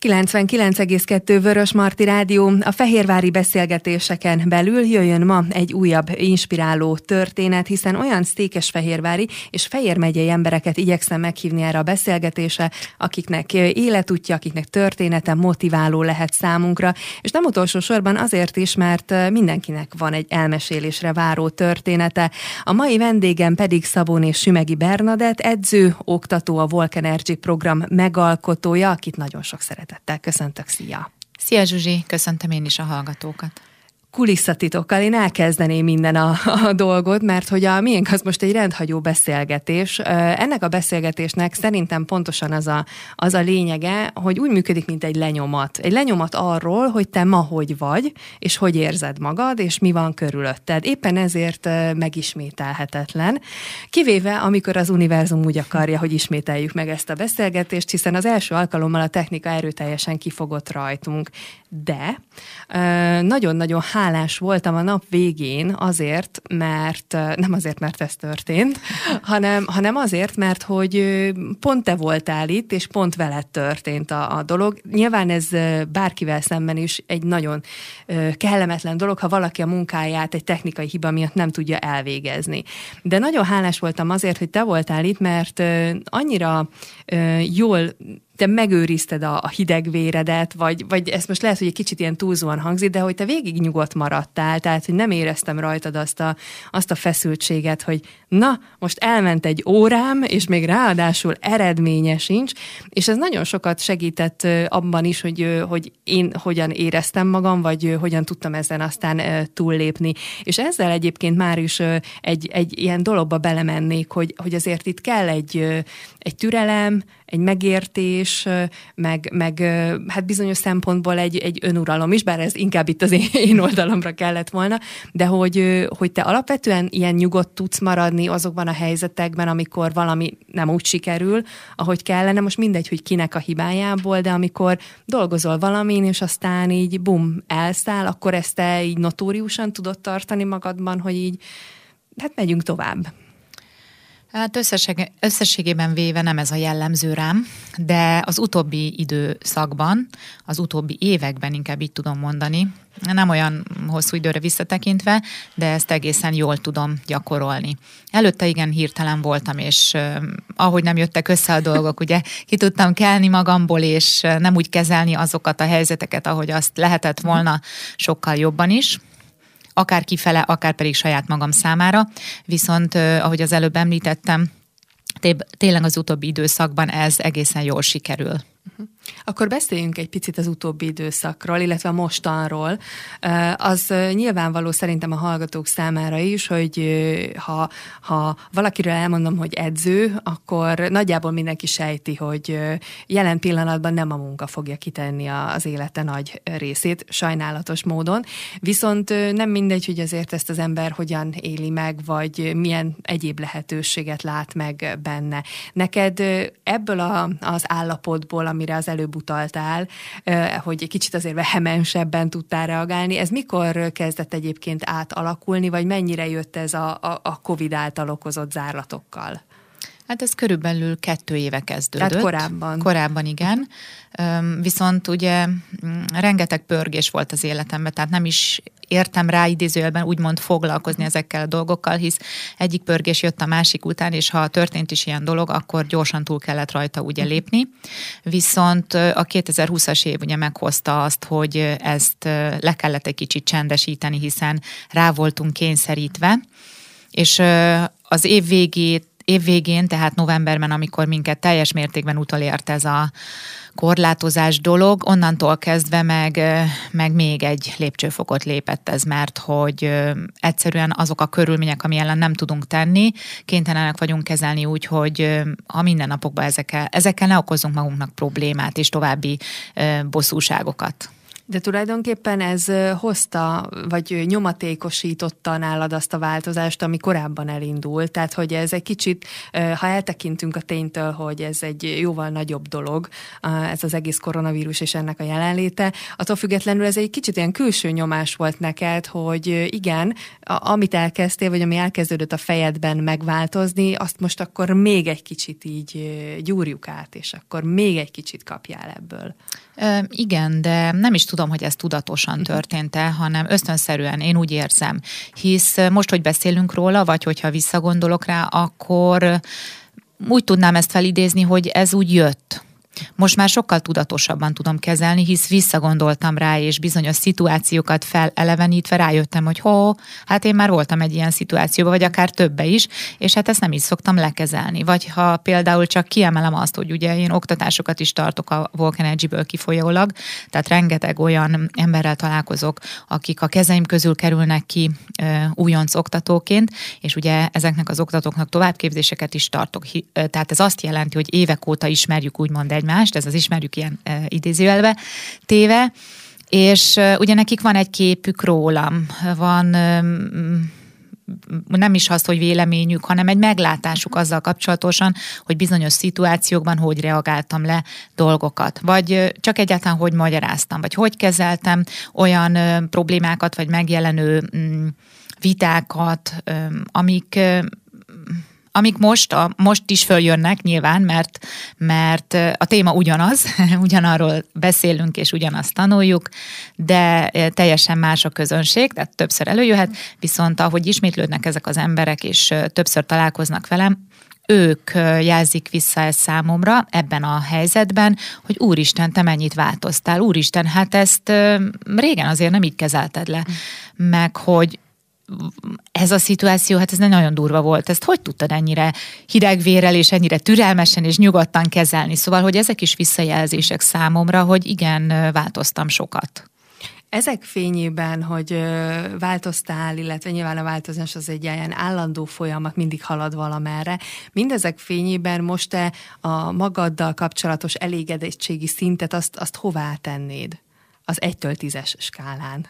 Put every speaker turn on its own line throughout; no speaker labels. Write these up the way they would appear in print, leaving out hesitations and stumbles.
99,2 Vörösmarty Rádió. A fehérvári beszélgetéseken belül jöjjön ma egy újabb inspiráló történet, hiszen olyan székesfehérvári és Fejér megyei embereket igyekszem meghívni erre a beszélgetésre, akiknek életútja, akiknek története motiváló lehet számunkra, és nem utolsó sorban azért is, mert mindenkinek van egy elmesélésre váró története. A mai vendégem pedig Szabóné Sümegi Bernadett, edző, oktató, a Walk Energy program megalkotója, akit nagyon sok szeretettel köszöntök, szia!
Szia Zsuzsi, köszöntöm én is a hallgatókat.
Kulisszatitokkal én elkezdeném minden a dolgot, mert hogy a miénk az most egy rendhagyó beszélgetés. Ennek a beszélgetésnek szerintem pontosan az a lényege, hogy úgy működik, mint egy lenyomat. Egy lenyomat arról, hogy te ma hogy vagy, és hogy érzed magad, és mi van körülötted. Éppen ezért megismételhetetlen. Kivéve, amikor az univerzum úgy akarja, hogy ismételjük meg ezt a beszélgetést, hiszen az első alkalommal a technika erőteljesen kifogott rajtunk. De nagyon-nagyon hálás voltam a nap végén azért, mert nem azért, mert ez történt, hanem azért, mert hogy pont te voltál itt, és pont veled történt a dolog. Nyilván ez bárkivel szemben is egy nagyon kellemetlen dolog, ha valaki a munkáját egy technikai hiba miatt nem tudja elvégezni. De nagyon hálás voltam azért, hogy te voltál itt, mert annyira jól te megőrizted a hideg véredet, vagy ezt most lehet, hogy egy kicsit ilyen túlzóan hangzik, de hogy te végig nyugodt maradtál, tehát hogy nem éreztem rajtad azt a feszültséget, hogy na, most elment egy órám, és még ráadásul eredménye sincs, és ez nagyon sokat segített abban is, hogy én hogyan éreztem magam, vagy hogyan tudtam ezen aztán túllépni. És ezzel egyébként már is egy ilyen dologba belemennék, hogy azért itt kell egy türelem, egy megértés, meg hát bizonyos szempontból egy önuralom is, bár ez inkább itt az én oldalamra kellett volna, de hogy te alapvetően ilyen nyugodt tudsz maradni azokban a helyzetekben, amikor valami nem úgy sikerül, ahogy kellene, most mindegy, hogy kinek a hibájából, de amikor dolgozol valamin, és aztán így bum, elszáll, akkor ezt te így notóriusan tudod tartani magadban, hogy így, hát megyünk tovább.
Hát összességében véve nem ez a jellemző rám, de az utóbbi időszakban, az utóbbi években inkább így tudom mondani, nem olyan hosszú időre visszatekintve, de ezt egészen jól tudom gyakorolni. Előtte igen hirtelen voltam, és ahogy nem jöttek össze a dolgok, ugye ki tudtam kelni magamból, és nem úgy kezelni azokat a helyzeteket, ahogy azt lehetett volna sokkal jobban is. Akár kifele, akár pedig saját magam számára. Viszont, ahogy az előbb említettem, tényleg az utóbbi időszakban ez egészen jól sikerül.
Akkor beszéljünk egy picit az utóbbi időszakról, illetve a mostanról. Az nyilvánvaló szerintem a hallgatók számára is, hogy ha valakiről elmondom, hogy edző, akkor nagyjából mindenki sejti, hogy jelen pillanatban nem a munka fogja kitenni az élete nagy részét, sajnálatos módon. Viszont nem mindegy, hogy azért ezt az ember hogyan éli meg, vagy milyen egyéb lehetőséget lát meg benne. Neked ebből az állapotból, amire az előbb utaltál, hogy egy kicsit azért vehemensebben tudtál reagálni. Ez mikor kezdett egyébként átalakulni, vagy mennyire jött ez a Covid által okozott zárlatokkal?
Hát ez körülbelül 2 éve kezdődött.
Tehát korábban.
Korábban, igen. Viszont ugye rengeteg pörgés volt az életemben, tehát nem is értem rá idézőjelben úgymond foglalkozni ezekkel a dolgokkal, hisz egyik pörgés jött a másik után, és ha történt is ilyen dolog, akkor gyorsan túl kellett rajta ugye lépni. Viszont a 2020-as év ugye meghozta azt, hogy ezt le kellett egy kicsit csendesíteni, hiszen rá voltunk kényszerítve, és az év végén, tehát novemberben, amikor minket teljes mértékben utolért ez a korlátozás dolog, onnantól kezdve meg még egy lépcsőfokot lépett ez, mert hogy egyszerűen azok a körülmények, ami ellen nem tudunk tenni, kénytelenek vagyunk kezelni úgy, hogy a mindennapokban ezekkel ne okozunk magunknak problémát és további bosszúságokat.
De tulajdonképpen ez hozta, vagy nyomatékosította nálad azt a változást, ami korábban elindult. Tehát, hogy ez egy kicsit, ha eltekintünk a ténytől, hogy ez egy jóval nagyobb dolog, ez az egész koronavírus és ennek a jelenléte, attól függetlenül ez egy kicsit ilyen külső nyomás volt neked, hogy igen, amit elkezdtél, vagy ami elkezdődött a fejedben megváltozni, azt most akkor még egy kicsit így gyúrjuk át, és akkor még egy kicsit kapjál ebből.
Igen, de nem is tudom, hogy ez tudatosan történt-e, hanem ösztönszerűen én úgy érzem. Hisz most, hogy beszélünk róla, vagy hogyha visszagondolok rá, akkor úgy tudnám ezt felidézni, hogy ez úgy jött. Most már sokkal tudatosabban tudom kezelni, hisz visszagondoltam rá, és bizonyos szituációkat felelevenítve rájöttem, hogy hát én már voltam egy ilyen szituációban, vagy akár többe is, és hát ezt nem is szoktam lekezelni. Vagy ha például csak kiemelem azt, hogy ugye én oktatásokat is tartok a Vulcan Energy-ből kifolyólag, tehát rengeteg olyan emberrel találkozok, akik a kezeim közül kerülnek ki újonc oktatóként, és ugye ezeknek az oktatóknak továbbképzéseket is tartok. Tehát ez azt jelenti, hogy évek óta ismerjük úgymond egymást, ez az ismerjük ilyen idézőjelbe téve, és ugye nekik van egy képük rólam, van nem is az, hogy véleményük, hanem egy meglátásuk azzal kapcsolatosan, hogy bizonyos szituációkban hogy reagáltam le dolgokat, vagy csak egyáltalán hogy magyaráztam, vagy hogy kezeltem olyan problémákat, vagy megjelenő vitákat, amik most is följönnek nyilván, mert a téma ugyanaz, ugyanarról beszélünk és ugyanazt tanuljuk, de teljesen más a közönség, tehát többször előjöhet, viszont ahogy ismétlődnek ezek az emberek és többször találkoznak velem, ők jelzik vissza ezt számomra ebben a helyzetben, hogy úristen, te mennyit változtál, úristen, hát ezt régen azért nem így kezelted le, meg hogy ez a szituáció, hát ez nagyon durva volt. Ezt hogy tudtad ennyire hidegvérrel és ennyire türelmesen és nyugodtan kezelni? Szóval, hogy ezek is visszajelzések számomra, hogy igen, változtam sokat.
Ezek fényében, hogy változtál, illetve nyilván a változás az egy ilyen állandó folyamat, mindig halad valamerre. Mindezek fényében most te a magaddal kapcsolatos elégedettségi szintet azt hová tennéd? Az 1-től 10-es skálán.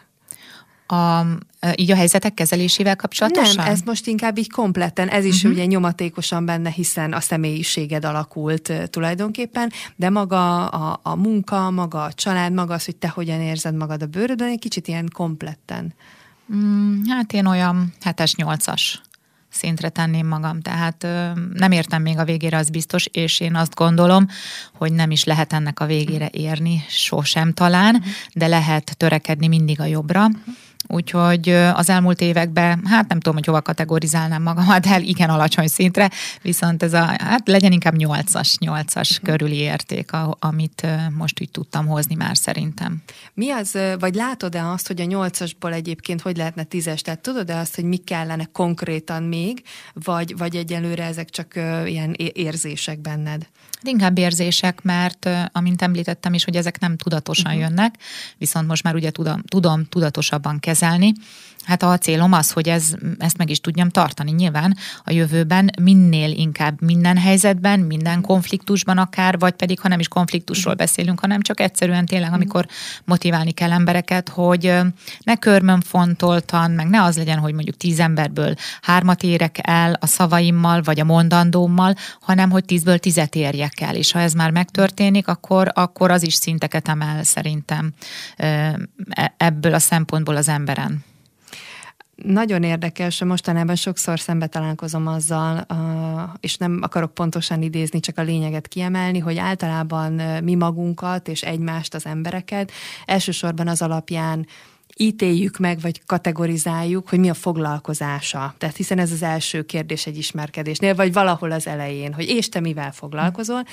Így a helyzetek kezelésével kapcsolatosan?
Nem, ez most inkább így kompletten, ez is ugye nyomatékosan benne, hiszen a személyiséged alakult tulajdonképpen, de maga a munka, maga a család, maga az, hogy te hogyan érzed magad a bőrödön, egy kicsit ilyen kompletten.
Hát én olyan 7-8-as szintre tenném magam, tehát nem értem még a végére, az biztos, és én azt gondolom, hogy nem is lehet ennek a végére érni, sosem talán, de lehet törekedni mindig a jobbra. Úgyhogy az elmúlt években, hát nem tudom, hogy hova kategorizálnám magamat, de igen alacsony szintre, viszont ez hát legyen inkább 8-as körüli érték, amit most úgy tudtam hozni már szerintem.
Mi az, vagy látod-e azt, hogy a 8-asból egyébként hogy lehetne 10-es? Tehát tudod-e azt, hogy mi kellene konkrétan még, vagy egyelőre ezek csak ilyen érzések benned?
Inkább érzések, mert amint említettem is, hogy ezek nem tudatosan jönnek, viszont most már ugye tudom tudatosabban kezelni. Hát a célom az, hogy ezt meg is tudjam tartani. Nyilván a jövőben minél inkább minden helyzetben, minden konfliktusban akár, vagy pedig ha nem is konfliktusról beszélünk, hanem csak egyszerűen tényleg, amikor motiválni kell embereket, hogy ne körmönfontoltan, meg ne az legyen, hogy mondjuk 10 emberből 3 érek el a szavaimmal, vagy a mondandómmal, hanem hogy 10-ből 10-et érjek el. És ha ez már megtörténik, akkor az is szinteket emel szerintem ebből a szempontból az emberen.
Nagyon érdekes, mostanában sokszor szembe találkozom azzal, és nem akarok pontosan idézni, csak a lényeget kiemelni, hogy általában mi magunkat és egymást, az embereket elsősorban az alapján ítéljük meg, vagy kategorizáljuk, hogy mi a foglalkozása. Tehát hiszen ez az első kérdés egy ismerkedésnél, vagy valahol az elején, hogy és te mivel foglalkozol.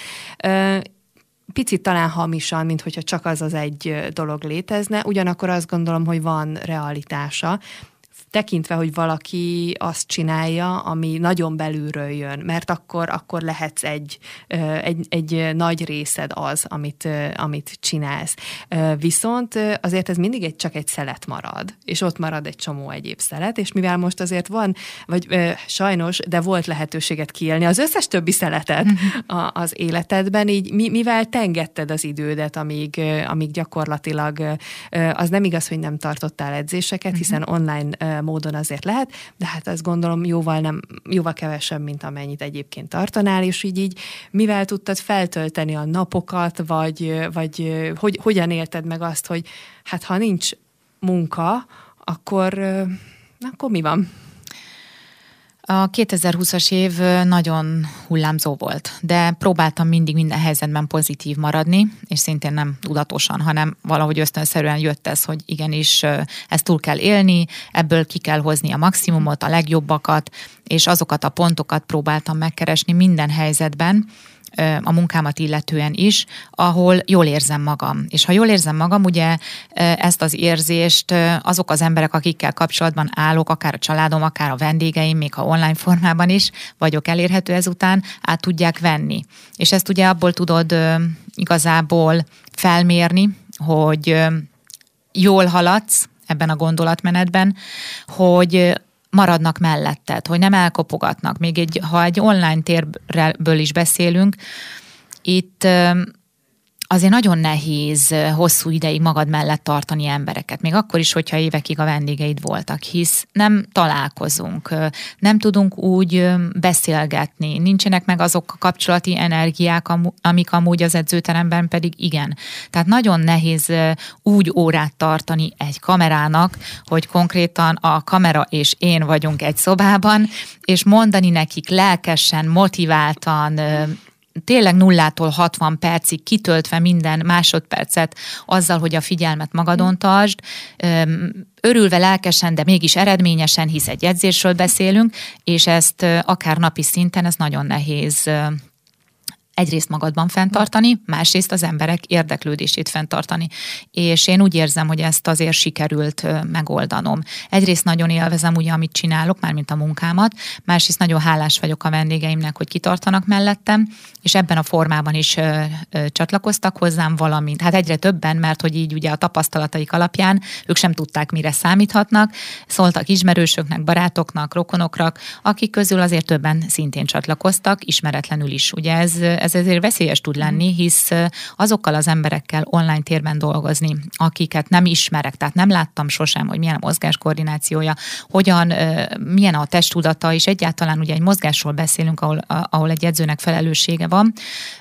Picit talán hamisan, mint hogyha csak az egy dolog létezne, ugyanakkor azt gondolom, hogy van realitása. tekintve, hogy valaki azt csinálja, ami nagyon belülről jön, mert akkor lehetsz egy nagy részed az, amit csinálsz. Viszont azért ez mindig csak egy szelet marad, és ott marad egy csomó egyéb szelet, és mivel most azért van, vagy sajnos, de volt lehetőséget kiélni az összes többi szeletet az életedben, így mivel te engedted az idődet, amíg gyakorlatilag az nem igaz, hogy nem tartottál edzéseket, hiszen online módon azért lehet, de hát azt gondolom jóval kevesebb, mint amennyit egyébként tartanál, és így mivel tudtad feltölteni a napokat, vagy hogyan élted meg azt, hogy hát ha nincs munka, akkor mi van?
A 2020-as év nagyon hullámzó volt, de próbáltam mindig minden helyzetben pozitív maradni, és szintén nem tudatosan, hanem valahogy ösztönszerűen jött ez, hogy igenis ezt túl kell élni, ebből ki kell hozni a maximumot, a legjobbakat, és azokat a pontokat próbáltam megkeresni minden helyzetben, a munkámat illetően is, ahol jól érzem magam. És ha jól érzem magam, ugye ezt az érzést azok az emberek, akikkel kapcsolatban állok, akár a családom, akár a vendégeim, még ha online formában is vagyok elérhető ezután, át tudják venni. És ezt ugye abból tudod igazából felmérni, hogy jól haladsz ebben a gondolatmenetben, hogy maradnak melletted, hogy nem elkopogatnak. Még ha egy online térből is beszélünk, itt azért nagyon nehéz hosszú ideig magad mellett tartani embereket, még akkor is, hogyha évekig a vendégeid voltak, hisz nem találkozunk, nem tudunk úgy beszélgetni, nincsenek meg azok a kapcsolati energiák, amik amúgy az edzőteremben pedig igen. Tehát nagyon nehéz úgy órát tartani egy kamerának, hogy konkrétan a kamera és én vagyunk egy szobában, és mondani nekik lelkesen, motiváltan, tényleg 0-tól 60 percig kitöltve minden másodpercet azzal, hogy a figyelmet magadon tartsd, örülve lelkesen, de mégis eredményesen, hisz egy edzésről beszélünk, és ezt akár napi szinten, ez nagyon nehéz egyrészt magadban fenntartani, másrészt az emberek érdeklődését fenntartani. És én úgy érzem, hogy ezt azért sikerült megoldanom. Egyrészt nagyon élvezem ugye, amit csinálok, mármint a munkámat, másrészt nagyon hálás vagyok a vendégeimnek, hogy kitartanak mellettem, és ebben a formában is csatlakoztak hozzám, valamint, hát egyre többen, mert hogy így ugye a tapasztalataik alapján ők sem tudták, mire számíthatnak, szóltak ismerősöknek, barátoknak, rokonoknak, akik közül azért többen szintén csatlakoztak, ismeretlenül is. Ugye ez ezért veszélyes tud lenni, hisz azokkal az emberekkel online térben dolgozni, akiket nem ismerek, tehát nem láttam sosem, hogy milyen a mozgáskoordinációja, milyen a testtudata, és egyáltalán ugye egy mozgásról beszélünk, ahol egy edzőnek felelőssége van.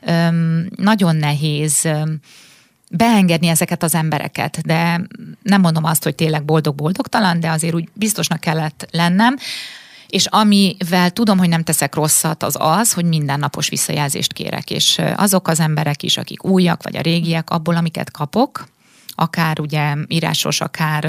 Nagyon nehéz beengedni ezeket az embereket, de nem mondom azt, hogy tényleg boldog-boldogtalan, de azért úgy biztosnak kellett lennem. És amivel tudom, hogy nem teszek rosszat, az, hogy mindennapos visszajelzést kérek, és azok az emberek is, akik újak, vagy a régiek, abból, amiket kapok, akár ugye írásos,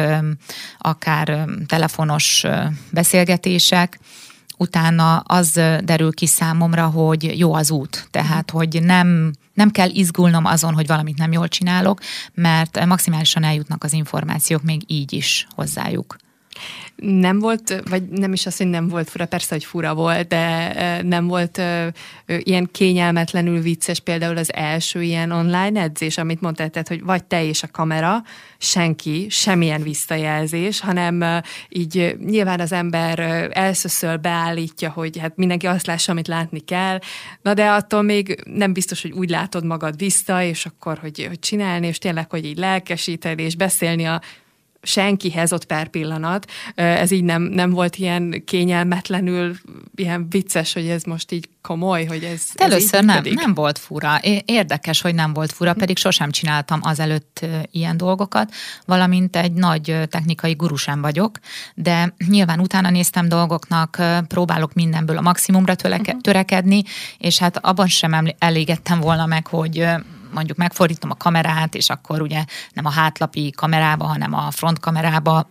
akár telefonos beszélgetések, utána az derül ki számomra, hogy jó az út. Tehát, hogy nem kell izgulnom azon, hogy valamit nem jól csinálok, mert maximálisan eljutnak az információk még így is hozzájuk.
Nem volt, vagy nem is azt, hogy nem volt fura, persze, hogy fura volt, de nem volt ilyen kényelmetlenül vicces például az első ilyen online edzés, amit mondtál, tehát, hogy vagy te és a kamera, senki, semmilyen visszajelzés, hanem így nyilván az ember elszöszöl, beállítja, hogy hát mindenki azt lássa, amit látni kell, na de attól még nem biztos, hogy úgy látod magad vissza, és akkor, hogy csinálni, és tényleg, hogy így lelkesíteni, és beszélni a senkihez ott per pillanat. Ez így nem volt ilyen kényelmetlenül, ilyen vicces, hogy ez most így komoly, hogy ez
először nem volt fura. Érdekes, hogy nem volt fura, pedig sosem csináltam azelőtt ilyen dolgokat, valamint egy nagy technikai guru sem vagyok, de nyilván utána néztem dolgoknak, próbálok mindenből a maximumra törekedni, és hát abban sem elégedtem volna meg, hogy mondjuk megfordítom a kamerát, és akkor ugye nem a hátlapi kamerába, hanem a front kamerába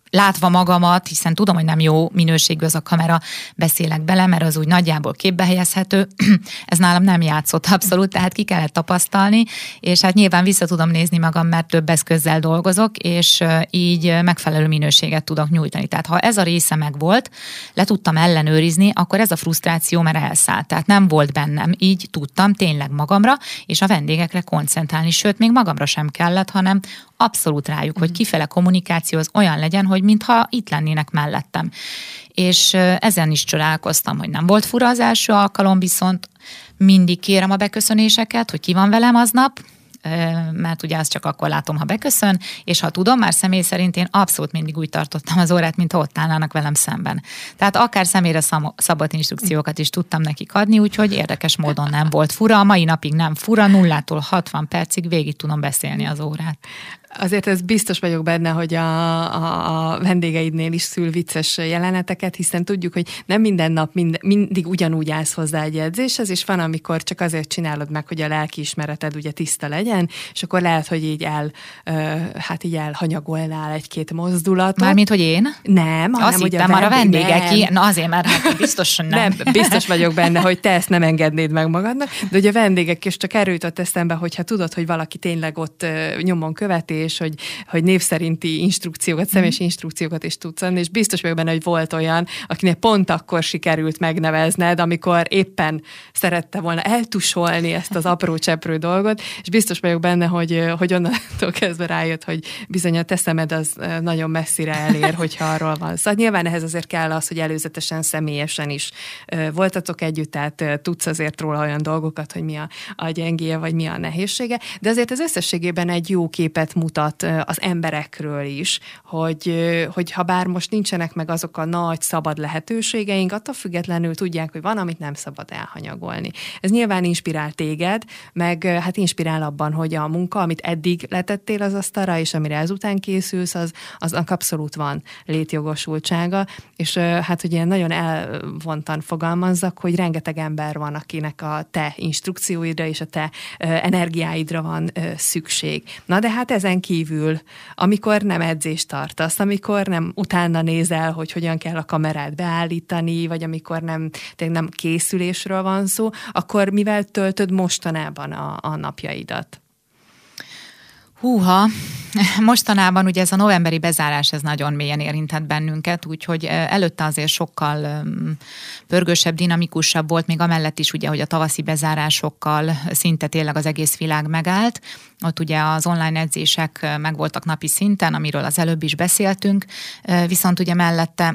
látva magamat, hiszen tudom, hogy nem jó minőségű az a kamera, beszélek bele, mert az úgy nagyjából képbe helyezhető. Ez nálam nem játszott abszolút, tehát ki kellett tapasztalni, és hát nyilván vissza tudom nézni magam, mert több eszközzel dolgozok, és így megfelelő minőséget tudok nyújtani. Tehát ha ez a része megvolt, le tudtam ellenőrizni, akkor ez a frusztráció már elszállt. Tehát nem volt bennem, így tudtam tényleg magamra, és a vendégekre koncentrálni, sőt, még magamra sem kellett, hanem abszolút rájuk, hogy kifele kommunikáció az olyan legyen, hogy mintha itt lennének mellettem. És ezen is csodálkoztam, hogy nem volt fura az első alkalom, viszont mindig kérem a beköszönéseket, hogy ki van velem aznap, mert ugye azt csak akkor látom, ha beköszön, és ha tudom, már személy szerint én abszolút mindig úgy tartottam az órát, mintha ott állnának velem szemben. Tehát akár személyre szabott instrukciókat is tudtam nekik adni, úgyhogy érdekes módon nem volt fura, a mai napig nem fura, 0-tól 60 percig végig tudom beszélni az órát.
Azért ez biztos vagyok benne, hogy a vendégeidnél is szül vicces jeleneteket, hiszen tudjuk, hogy nem minden nap mindig ugyanúgy állsz hozzá egy edzéshez, és van, amikor csak azért csinálod meg, hogy a lelkiismereted ugye tiszta legyen, és akkor lehet, hogy így elhanyagolnál egy-két mozdulatot.
Mármint, hogy én?
Nem, hanem,
azt
hogy
hittem, már a vendégek, na azért már hát biztosan nem.
Biztos vagyok benne, hogy te ezt nem engednéd meg magadnak, de ugye a vendégek is csak erről jutott eszembe, hogyha tudod, hogy valaki tényleg ott nyomon követi, és hogy név szerinti instrukciókat, személyes instrukciókat is tudsz adni, és biztos vagyok benne, hogy volt olyan, akinek pont akkor sikerült megnevezned, amikor éppen szerette volna eltusolni ezt az apró cseprő dolgot, és biztos vagyok benne, hogy onnantól kezdve rájött, hogy bizony a te szemed az nagyon messzire elér, hogyha arról van. Szóval nyilván ehhez azért kell az, hogy előzetesen, személyesen is voltatok együtt, tehát tudsz azért róla olyan dolgokat, hogy mi a gyengéje, vagy mi a nehézsége, de azért ez összességében egy jó képet mutat az emberekről is, hogy ha bár most nincsenek meg azok a nagy, szabad lehetőségeink, attól függetlenül tudják, hogy van, amit nem szabad elhanyagolni. Ez nyilván inspirál téged, meg hát inspirál abban, hogy a munka, amit eddig letettél az asztalra, és amire ezután készülsz, aznak abszolút van létjogosultsága, és hát, hogy ilyen nagyon elvontan fogalmazzak, hogy rengeteg ember van, akinek a te instrukcióidra és a te energiáidra van szükség. Na de hát ezen kívül, amikor nem edzést tartasz, amikor nem utána nézel, hogy hogyan kell a kamerát beállítani, vagy amikor nem készülésről van szó, akkor mivel töltöd mostanában a napjaidat?
Húha, mostanában ugye ez a novemberi bezárás, ez nagyon mélyen érintett bennünket, úgyhogy előtte azért sokkal pörgősebb, dinamikusabb volt, még amellett is ugye, hogy a tavaszi bezárásokkal szinte tényleg az egész világ megállt. Ott ugye az online edzések megvoltak napi szinten, amiről az előbb is beszéltünk, viszont ugye mellette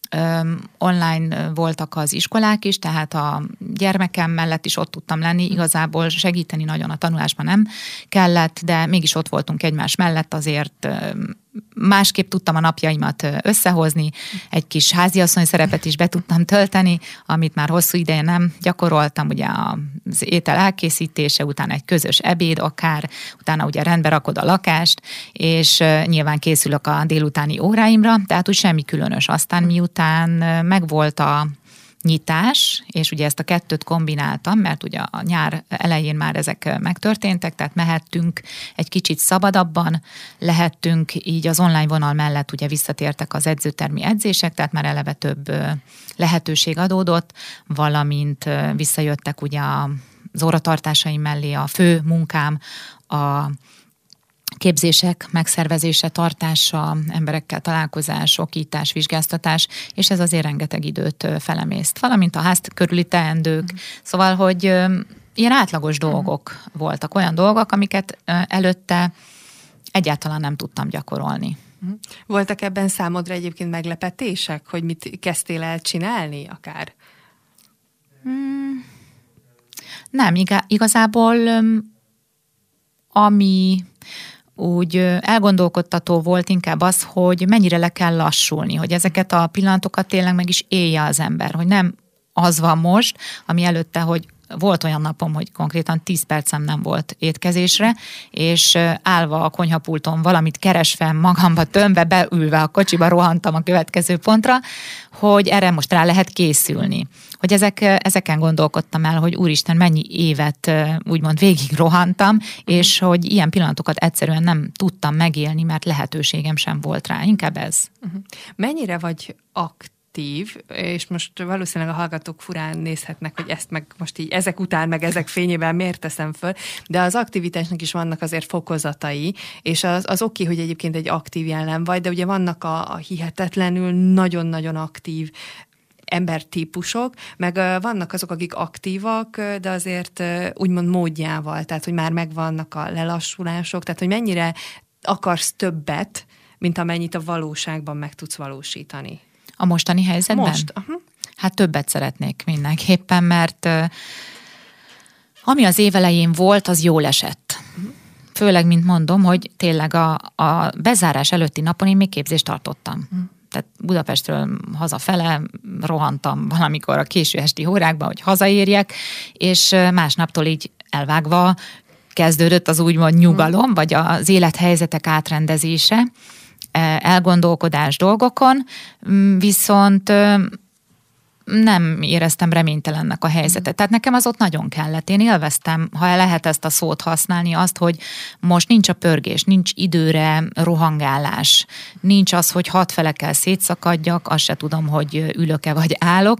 online voltak az iskolák is, tehát a gyermekem mellett is ott tudtam lenni, igazából segíteni nagyon a tanulásban nem kellett, de mégis ott voltunk egymás mellett, azért másképp tudtam a napjaimat összehozni, egy kis háziasszony szerepet is be tudtam tölteni, amit már hosszú ideje nem gyakoroltam, ugye az étel elkészítése, utána egy közös ebéd akár, utána ugye rendbe rakod a lakást, és nyilván készülök a délutáni óráimra, tehát úgy semmi különös. Aztán miután megvolt a nyitás, és ugye ezt a kettőt kombináltam, mert ugye a nyár elején már ezek megtörténtek, tehát mehettünk egy kicsit szabadabban, lehettünk így az online vonal mellett, ugye visszatértek az edzőtermi edzések, tehát már eleve több lehetőség adódott, valamint visszajöttek ugye az óratartásaim mellé a fő munkám, a képzések megszervezése, tartása, emberekkel találkozás, okítás, vizsgáztatás, és ez azért rengeteg időt felemészt. Valamint a ház körüli teendők. Szóval, hogy ilyen átlagos dolgok voltak, olyan dolgok, amiket előtte egyáltalán nem tudtam gyakorolni.
Voltak ebben számodra egyébként meglepetések, hogy mit kezdtél el csinálni akár?
Nem, igazából ami úgy elgondolkodtató volt inkább az, hogy mennyire le kell lassulni, hogy ezeket a pillanatokat tényleg meg is élje az ember, hogy nem az van most, ami előtte, hogy volt olyan napom, hogy konkrétan 10 percem nem volt étkezésre, és állva a konyhapulton valamit keresve, magamba tömve, beülve a kocsiba rohantam a következő pontra, hogy erre most rá lehet készülni. Hogy ezeken gondolkodtam el, hogy úristen, mennyi évet úgymond végig rohantam, és hogy ilyen pillanatokat egyszerűen nem tudtam megélni, mert lehetőségem sem volt rá. Inkább ez.
Mennyire vagy aktív, és most valószínűleg a hallgatók furán nézhetnek, hogy ezt meg most így ezek után, meg ezek fényében miért teszem föl, de az aktivitásnak is vannak azért fokozatai, és az oké, hogy egyébként egy aktív jellem vagy, de ugye vannak a hihetetlenül nagyon-nagyon aktív embertípusok, meg vannak azok, akik aktívak, de azért úgymond módjával, tehát hogy már megvannak a lelassulások, tehát hogy mennyire akarsz többet, mint amennyit a valóságban meg tudsz valósítani.
A mostani helyzetben?
Most.
Hát többet szeretnék mindenképpen, mert ami az év elején volt, az jól esett. Főleg, mint mondom, hogy tényleg a bezárás előtti napon én még képzést tartottam. Tehát Budapestről hazafele rohantam valamikor a késő esti órákban, hogy hazaérjek, és másnaptól így elvágva kezdődött az úgymond nyugalom, vagy az élethelyzetek átrendezése, elgondolkodás dolgokon, viszont nem éreztem reménytelennek a helyzetet. Tehát nekem az ott nagyon kellett. Én élveztem, ha lehet ezt a szót használni, azt, hogy most nincs a pörgés, nincs időre rohangálás, nincs az, hogy hatfelekkel szétszakadjak, azt se tudom, hogy ülök-e vagy állok,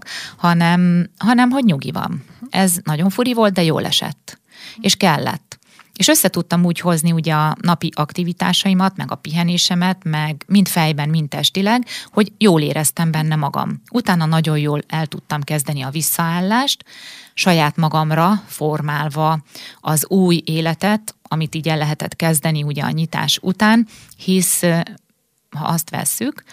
hanem hogy nyugi van. Ez nagyon furi volt, de jól esett. És kellett. És össze tudtam úgy hozni ugye a napi aktivitásaimat, meg a pihenésemet, meg mind fejben, mind testileg, hogy jól éreztem benne magam. Utána nagyon jól el tudtam kezdeni a visszaállást, saját magamra formálva az új életet, amit így el lehetett kezdeni ugye a nyitás után, hisz, ha azt vesszük,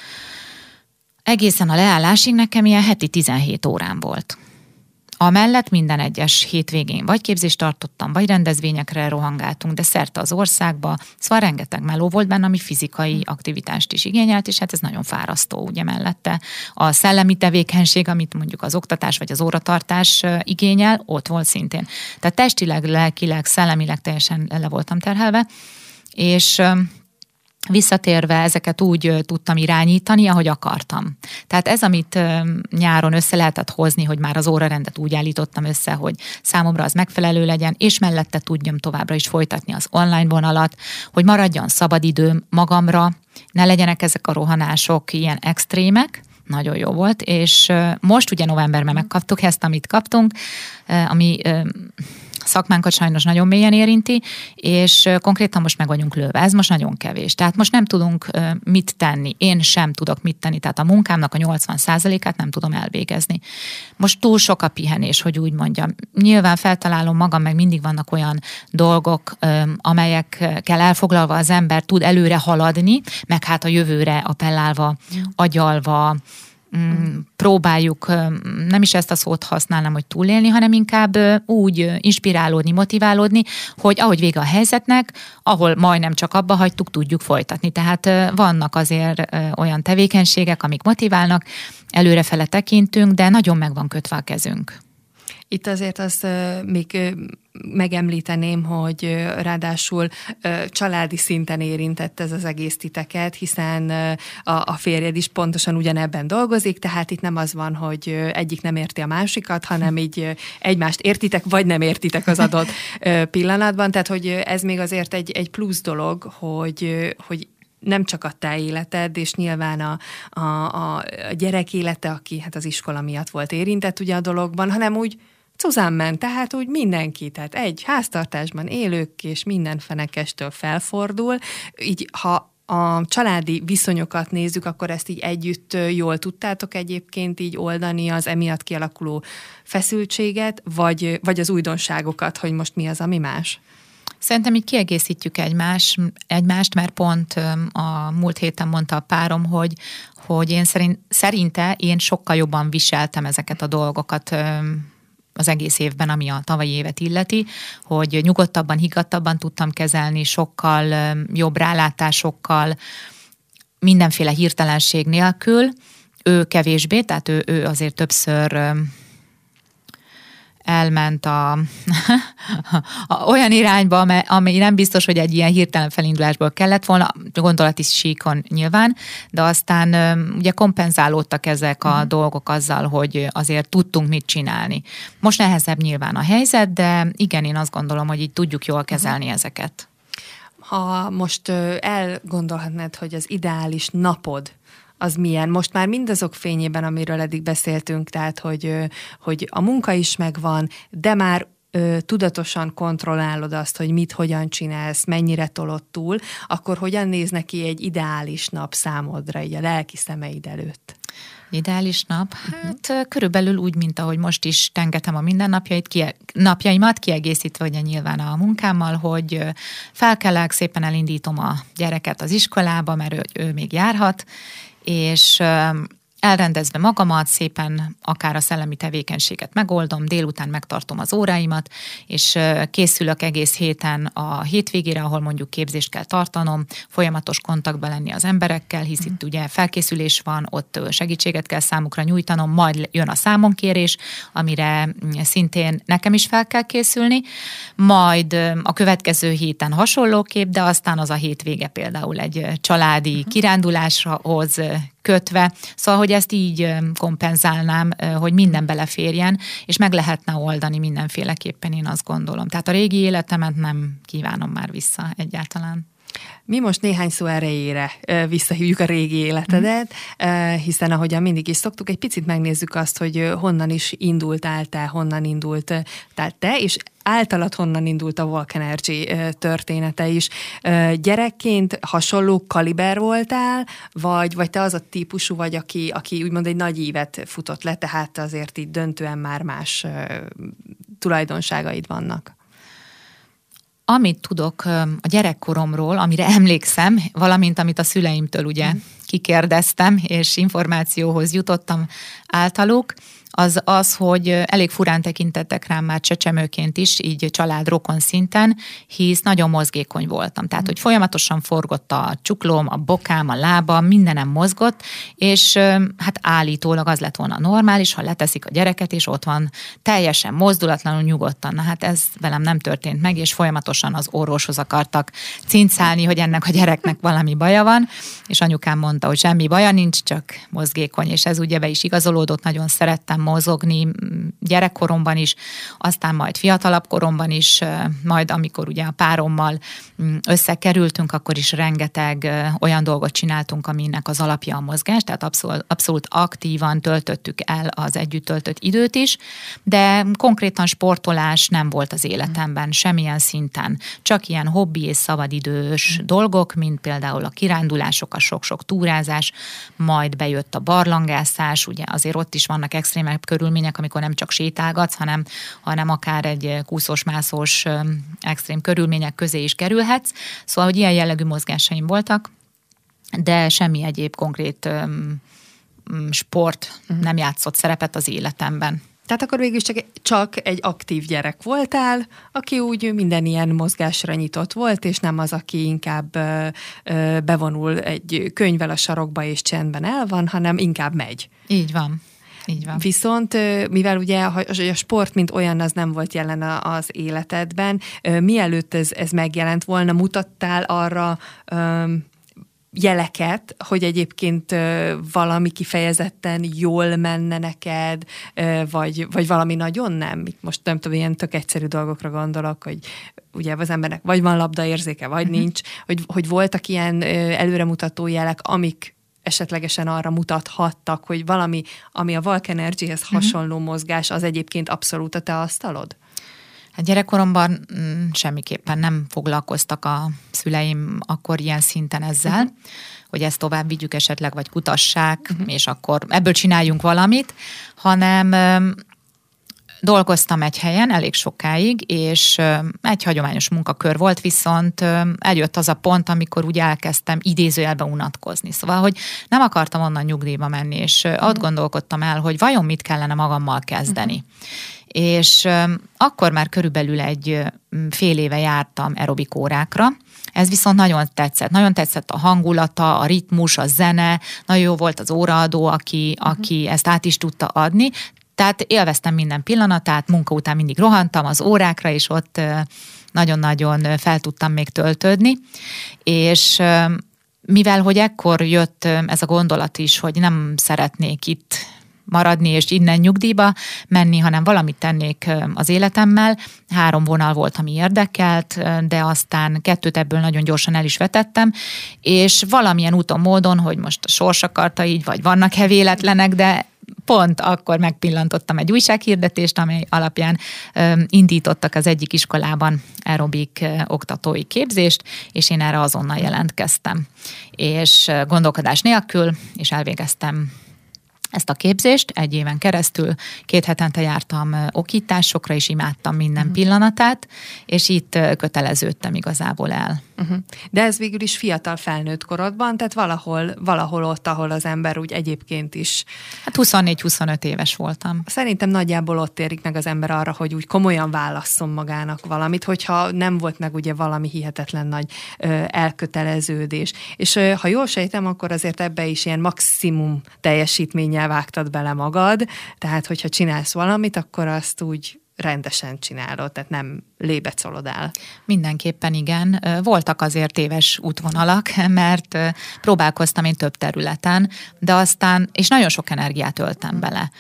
egészen a leállásig nekem ilyen heti 17 órám volt. Amellett minden egyes hétvégén vagy képzést tartottam, vagy rendezvényekre rohangáltunk, de szerte az országba, szóval rengeteg meló volt benne, ami fizikai aktivitást is igényelt, és hát ez nagyon fárasztó, ugye mellette. A szellemi tevékenység, amit mondjuk az oktatás vagy az óratartás igényel, ott volt szintén. Tehát testileg, lelkileg, szellemileg teljesen le voltam terhelve, és visszatérve ezeket úgy tudtam irányítani, ahogy akartam. Tehát ez, amit nyáron össze lehetett hozni, hogy már az órarendet úgy állítottam össze, hogy számomra az megfelelő legyen, és mellette tudjam továbbra is folytatni az online vonalat, hogy maradjon szabadidőm magamra, ne legyenek ezek a rohanások ilyen extrémek, nagyon jó volt, és most ugye novemberben megkaptuk ezt, amit kaptunk, ami szakmánkat sajnos nagyon mélyen érinti, és konkrétan most meg vagyunk lőve. Ez most nagyon kevés. Tehát most nem tudunk mit tenni. Én sem tudok mit tenni. Tehát a munkámnak a 80%-át nem tudom elvégezni. Most túl sok a pihenés, hogy úgy mondjam. Nyilván feltalálom magam, meg mindig vannak olyan dolgok, amelyekkel elfoglalva az ember tud előre haladni, meg hát a jövőre appellálva, agyalva, próbáljuk, nem is ezt a szót használnám, hogy túlélni, hanem inkább úgy inspirálódni, motiválódni, hogy ahogy vége a helyzetnek, ahol majdnem csak abba hagytuk, tudjuk folytatni. Tehát vannak azért olyan tevékenységek, amik motiválnak, előrefele tekintünk, de nagyon meg van kötve a kezünk.
Itt azért azt még megemlíteném, hogy ráadásul családi szinten érintett ez az egész titeket, hiszen a férjed is pontosan ugyanebben dolgozik, tehát itt nem az van, hogy egyik nem érti a másikat, hanem így egymást értitek, vagy nem értitek az adott pillanatban, tehát hogy ez még azért egy plusz dolog, hogy nem csak a te életed, és nyilván a gyerek élete, aki hát az iskola miatt volt érintett ugye a dologban, hanem úgy zusammen, tehát úgy mindenki, tehát egy háztartásban élők és minden fenekestől felfordul. Így, ha a családi viszonyokat nézzük, akkor ezt így együtt jól tudtátok egyébként így oldani az emiatt kialakuló feszültséget, vagy az újdonságokat, hogy most mi az, ami más?
Szerintem így kiegészítjük egymást, mert pont a múlt héten mondta a párom, hogy én szerinte én sokkal jobban viseltem ezeket a dolgokat az egész évben, ami a tavalyi évet illeti, hogy nyugodtabban, higgadtabban tudtam kezelni, sokkal jobb rálátásokkal, mindenféle hirtelenség nélkül. Ő kevésbé, tehát ő azért többször elment olyan irányba, ami nem biztos, hogy egy ilyen hirtelen felindulásból kellett volna, gondolati síkon nyilván, de aztán ugye kompenzálódtak ezek a dolgok azzal, hogy azért tudtunk mit csinálni. Most nehezebb nyilván a helyzet, de igen, én azt gondolom, hogy így tudjuk jól kezelni ezeket.
Ha most elgondolhatnád, hogy az ideális napod az milyen? Most már mindazok fényében, amiről eddig beszéltünk, tehát, hogy a munka is megvan, de már tudatosan kontrollálod azt, hogy mit, hogyan csinálsz, mennyire tolod túl, akkor hogyan néz neki egy ideális nap számodra, így a lelki szemeid előtt?
Ideális nap? Hát körülbelül úgy, mint ahogy most is tengetem a mindennapjaimat, kiegészítve ugye nyilván a munkámmal, hogy felkelek, szépen elindítom a gyereket az iskolába, mert ő még járhat, és elrendezve magamat, szépen akár a szellemi tevékenységet megoldom, délután megtartom az óráimat, és készülök egész héten a hétvégére, ahol mondjuk képzést kell tartanom, folyamatos kontaktban lenni az emberekkel, hisz itt ugye felkészülés van, ott segítséget kell számukra nyújtanom, majd jön a számonkérés, amire szintén nekem is fel kell készülni, majd a következő héten hasonlóképp, de aztán az a hétvége például egy családi kiránduláshoz kötve, szóval, hogy ezt így kompenzálnám, hogy minden beleférjen, és meg lehetne oldani mindenféleképpen, én azt gondolom. Tehát a régi életemet nem kívánom már vissza egyáltalán.
Mi most néhány szó erejére visszahívjuk a régi életedet, hiszen ahogyan mindig is szoktuk, egy picit megnézzük azt, hogy honnan is indultál te, honnan indultál te, és általad honnan indult a Walk Energy története is. Gyerekként hasonló kaliber voltál, vagy te az a típusú vagy, aki úgymond egy nagy ívet futott le, tehát azért így döntően már más tulajdonságaid vannak?
Amit tudok a gyerekkoromról, amire emlékszem, valamint amit a szüleimtől ugye kikérdeztem, és információhoz jutottam általuk, az, hogy elég furán tekintettek rám már csecsemőként is, így család-rokon szinten, hisz nagyon mozgékony voltam. Tehát, hogy folyamatosan forgott a csuklóm, a bokám, a lábam, mindenem mozgott, és hát állítólag az lett volna normális, ha leteszik a gyereket, és ott van teljesen mozdulatlanul, nyugodtan. Na hát ez velem nem történt meg, és folyamatosan az orvoshoz akartak cincálni, hogy ennek a gyereknek valami baja van, és anyukám mondta, hogy semmi baja nincs, csak mozgékony, és ez ugye be is igazolódott, nagyon szerettem mozogni gyerekkoromban is, aztán majd fiatalabb koromban is, majd amikor ugye a párommal összekerültünk, akkor is rengeteg olyan dolgot csináltunk, aminek az alapja a mozgás, tehát abszolút aktívan töltöttük el az együtt töltött időt is, de konkrétan sportolás nem volt az életemben, semmilyen szinten. Csak ilyen hobbi és szabadidős dolgok, mint például a kirándulások, a sok-sok túrázás, majd bejött a barlangászás, ugye azért ott is vannak extrém körülmények, amikor nem csak sétálgatsz, hanem akár egy kúszós-mászós extrém körülmények közé is kerülhetsz. Szóval, hogy ilyen jellegű mozgásaim voltak, de semmi egyéb konkrét sport nem játszott szerepet az életemben.
Tehát akkor végül csak egy aktív gyerek voltál, aki úgy minden ilyen mozgásra nyitott volt, és nem az, aki inkább bevonul egy könyvvel a sarokba és csendben el van, hanem inkább megy.
Így van. Így van.
Viszont, mivel ugye a sport, mint olyan, az nem volt jelen az életedben, mielőtt ez megjelent volna, mutattál arra jeleket, hogy egyébként valami kifejezetten jól menne neked, vagy valami nagyon nem? Most nem tudom, ilyen tök egyszerű dolgokra gondolok, hogy ugye az embernek vagy van labdaérzéke, vagy nincs, hogy voltak ilyen előremutató jelek, amik esetlegesen arra mutathattak, hogy valami, ami a Walk Energyhez hasonló mozgás, az egyébként abszolút a te asztalod?
Hát gyerekkoromban semmiképpen nem foglalkoztak a szüleim akkor ilyen szinten ezzel, hogy ezt tovább vigyük esetleg, vagy kutassák, és akkor ebből csináljunk valamit, hanem dolgoztam egy helyen elég sokáig, és egy hagyományos munkakör volt, viszont eljött az a pont, amikor úgy elkezdtem idézőjelbe unatkozni. Szóval, hogy nem akartam onnan nyugdíjba menni, és ott gondolkodtam el, hogy vajon mit kellene magammal kezdeni. És akkor már körülbelül egy fél éve jártam aerobik órákra. Ez viszont nagyon tetszett. Nagyon tetszett a hangulata, a ritmus, a zene, nagyon jó volt az óraadó, aki ezt át is tudta adni. Tehát élveztem minden pillanatát, munka után mindig rohantam az órákra, és ott nagyon-nagyon fel tudtam még töltődni, és mivel, hogy ekkor jött ez a gondolat is, hogy nem szeretnék itt maradni és innen nyugdíjba menni, hanem valamit tennék az életemmel. 3 vonal volt, ami érdekelt, de aztán 2 ebből nagyon gyorsan el is vetettem, és valamilyen úton, módon, hogy most a sors akarta így, vagy vannak-e véletlenek, de pont akkor megpillantottam egy újsághirdetést, amely alapján indítottak az egyik iskolában aerobik oktatói képzést, és én erre azonnal jelentkeztem. És gondolkodás nélkül, és elvégeztem ezt a képzést 1 éven keresztül, 2 hetente jártam okításokra, és imádtam minden pillanatát, és itt köteleződtem igazából el.
De ez végül is fiatal felnőtt korodban, tehát valahol ott, ahol az ember úgy egyébként is...
Hát 24-25 éves voltam.
Szerintem nagyjából ott érik meg az ember arra, hogy úgy komolyan válasszon magának valamit, hogyha nem volt meg ugye valami hihetetlen nagy elköteleződés. És ha jól sejtem, akkor azért ebbe is ilyen maximum teljesítménnyel vágtad bele magad, tehát hogyha csinálsz valamit, akkor azt úgy rendesen csinálod, tehát nem lébecolodál.
Mindenképpen igen. Voltak azért éves útvonalak, mert próbálkoztam én több területen, de aztán, és nagyon sok energiát öltem bele.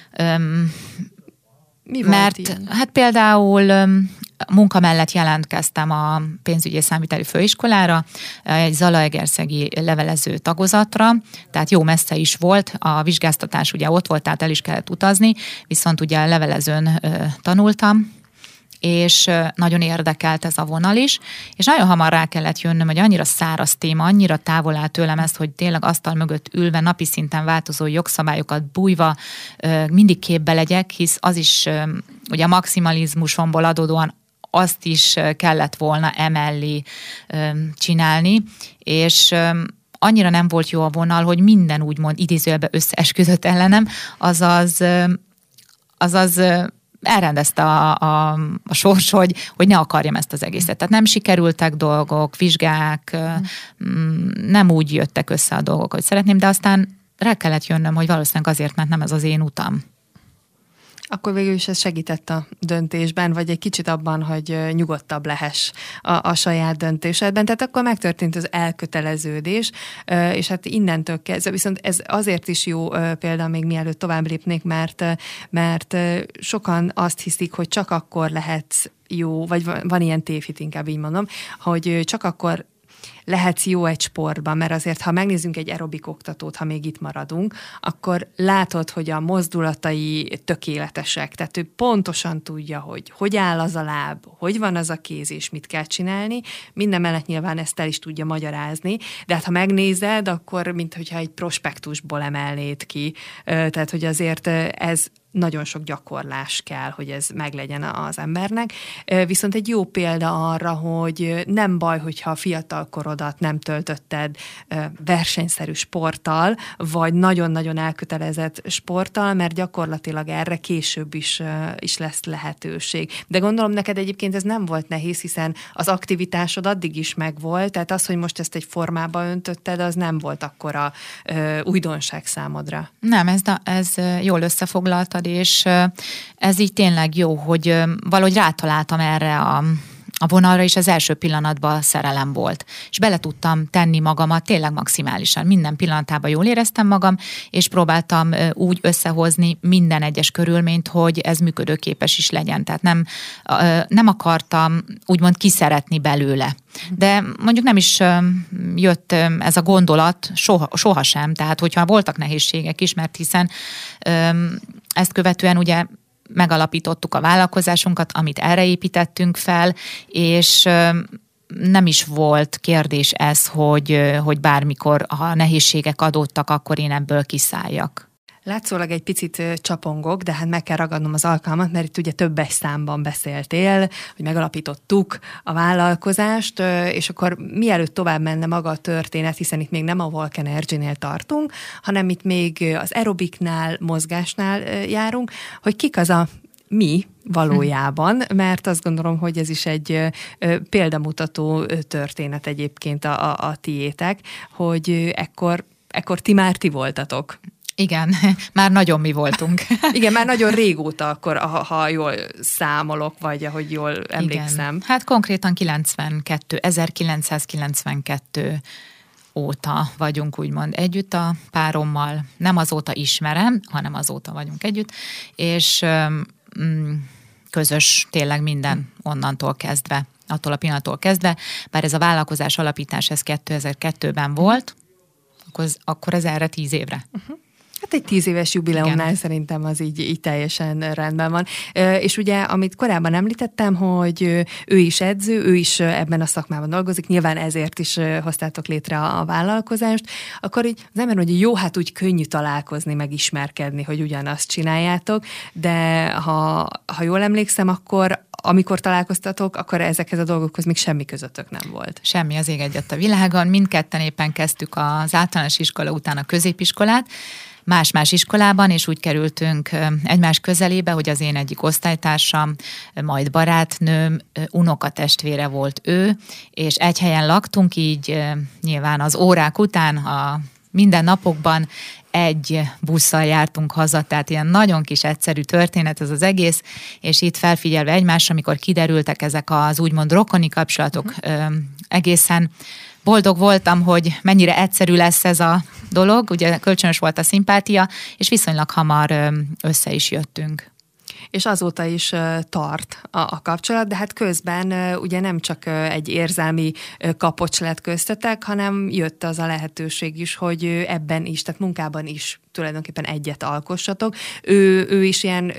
Mi volt
mert
ilyen?
Hát például munka mellett jelentkeztem a pénzügyi és számviteli főiskolára, egy zalaegerszegi levelező tagozatra, tehát jó messze is volt, a vizsgáztatás ugye ott volt, tehát el is kellett utazni, viszont ugye levelezőn tanultam, és nagyon érdekelt ez a vonal is, és nagyon hamar rá kellett jönnöm, hogy annyira száraz téma, annyira távol áll tőlem ezt, hogy tényleg asztal mögött ülve, napi szinten változó jogszabályokat bújva mindig képbe legyek, hisz az is ugye a maximalizmusomból adódóan azt is kellett volna emellé csinálni, és annyira nem volt jó a vonal, hogy minden úgymond idézőjelbe összeesküdött ellenem, azaz elrendezte a sors, hogy ne akarjam ezt az egészet. Tehát nem sikerültek dolgok, vizsgák, nem úgy jöttek össze a dolgok, hogy szeretném, de aztán rá kellett jönnöm, hogy valószínűleg azért, mert nem ez az én utam.
Akkor végül is ez segített a döntésben, vagy egy kicsit abban, hogy nyugodtabb lehess a saját döntésedben. Tehát akkor megtörtént az elköteleződés, és hát innentől kezdve, viszont ez azért is jó példa, még mielőtt tovább lépnék, mert sokan azt hiszik, hogy csak akkor lehetsz jó, vagy van ilyen tévhit, inkább így mondom, hogy csak akkor lehetsz jó egy sportban, mert azért, ha megnézzünk egy aerobik oktatót, ha még itt maradunk, akkor látod, hogy a mozdulatai tökéletesek, tehát ő pontosan tudja, hogy áll az a láb, hogy van az a kéz, és mit kell csinálni, minden mellett nyilván ezt el is tudja magyarázni, de hát ha megnézed, akkor minthogyha egy prospektusból emelnéd ki, tehát hogy azért ez nagyon sok gyakorlás kell, hogy ez meglegyen az embernek. Viszont egy jó példa arra, hogy nem baj, hogyha a fiatal korodat nem töltötted versenyszerű sporttal, vagy nagyon-nagyon elkötelezett sporttal, mert gyakorlatilag erre később is lesz lehetőség. De gondolom neked egyébként ez nem volt nehéz, hiszen az aktivitásod addig is megvolt, tehát az, hogy most ezt egy formába öntötted, az nem volt akkora újdonság számodra.
Nem, ez jól összefoglaltad, és ez így tényleg jó, hogy valahogy rátaláltam erre a vonalra, és az első pillanatban szerelem volt. És bele tudtam tenni magamat tényleg maximálisan. Minden pillanatában jól éreztem magam, és próbáltam úgy összehozni minden egyes körülményt, hogy ez működőképes is legyen. Tehát nem akartam úgymond kiszeretni belőle. De mondjuk nem is jött ez a gondolat sohasem. Tehát hogyha voltak nehézségek is, mert hiszen ezt követően ugye megalapítottuk a vállalkozásunkat, amit erre építettünk fel, és nem is volt kérdés ez, hogy bármikor, ha nehézségek adódtak, akkor én ebből kiszálljak.
Látszólag egy picit csapongok, de hát meg kell ragadnom az alkalmat, mert itt ugye többes számban beszéltél, hogy megalapítottuk a vállalkozást, és akkor mielőtt tovább menne maga a történet, hiszen itt még nem a Vulcan Energy-nél tartunk, hanem itt még az aerobiknál, mozgásnál járunk, hogy kik az a mi valójában, mert azt gondolom, hogy ez is egy példamutató történet egyébként a tiétek, hogy ekkor ti már ti voltatok.
Igen, már nagyon mi voltunk.
Igen, már nagyon régóta akkor, ha jól számolok, vagy ahogy jól emlékszem.
Igen. Hát konkrétan 1992 óta vagyunk úgymond együtt a párommal. Nem azóta ismerem, hanem azóta vagyunk együtt, és közös tényleg minden onnantól kezdve, attól a pillanattól kezdve, bár ez a vállalkozás alapítás, ez 2002-ben volt, akkor ez erre 10 évre.
Hát egy 10 éves jubileumnál igen. Szerintem az így teljesen rendben van. És ugye, amit korábban említettem, hogy ő is edző, ő is ebben a szakmában dolgozik, nyilván ezért is hoztátok létre a vállalkozást, akkor így az ember mondja, jó, hát úgy könnyű találkozni, megismerkedni, hogy ugyanazt csináljátok, de ha jól emlékszem, akkor amikor találkoztatok, akkor ezekhez a dolgokhoz még semmi közöttök nem volt.
Semmi, az ég egyet a világon. Mindketten éppen kezdtük az általános iskola után a középiskolát, más-más iskolában, és úgy kerültünk egymás közelébe, hogy az én egyik osztálytársam, majd barátnőm, unokatestvére volt ő, és egy helyen laktunk, így nyilván az órák után a minden napokban egy busszal jártunk haza, tehát ilyen nagyon kis egyszerű történet ez az egész, és itt felfigyelve egymásra, amikor kiderültek ezek az úgymond rokoni kapcsolatok, egészen boldog voltam, hogy mennyire egyszerű lesz ez a dolog, ugye kölcsönös volt a szimpátia, és viszonylag hamar össze is jöttünk.
És azóta is tart a kapcsolat, de hát közben ugye nem csak egy érzelmi kapocs lett köztetek, hanem jött az a lehetőség is, hogy ebben is, tehát munkában is tulajdonképpen egyet alkossatok. Ő is ilyen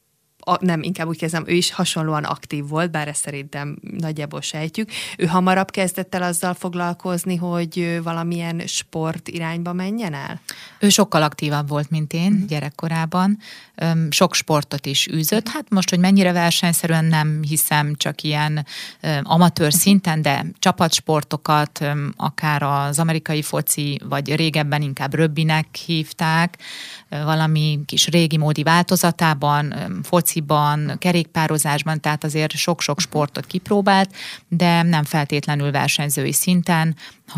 nem, inkább úgy kezdem, ő is hasonlóan aktív volt, bár ezt szerintem nagyjából sejtjük. Ő hamarabb kezdett el azzal foglalkozni, hogy valamilyen sport irányba menjen el?
Ő sokkal aktívabb volt, mint én gyerekkorában. Sok sportot is űzött. Hát most, hogy mennyire versenyszerűen nem hiszem, csak ilyen amatőr szinten, de csapatsportokat, akár az amerikai foci, vagy régebben inkább röbbinek hívták, valami kis régi módi változatában, fociban, kerékpározásban, tehát azért sok-sok sportot kipróbált, de nem feltétlenül versenyzői szinten,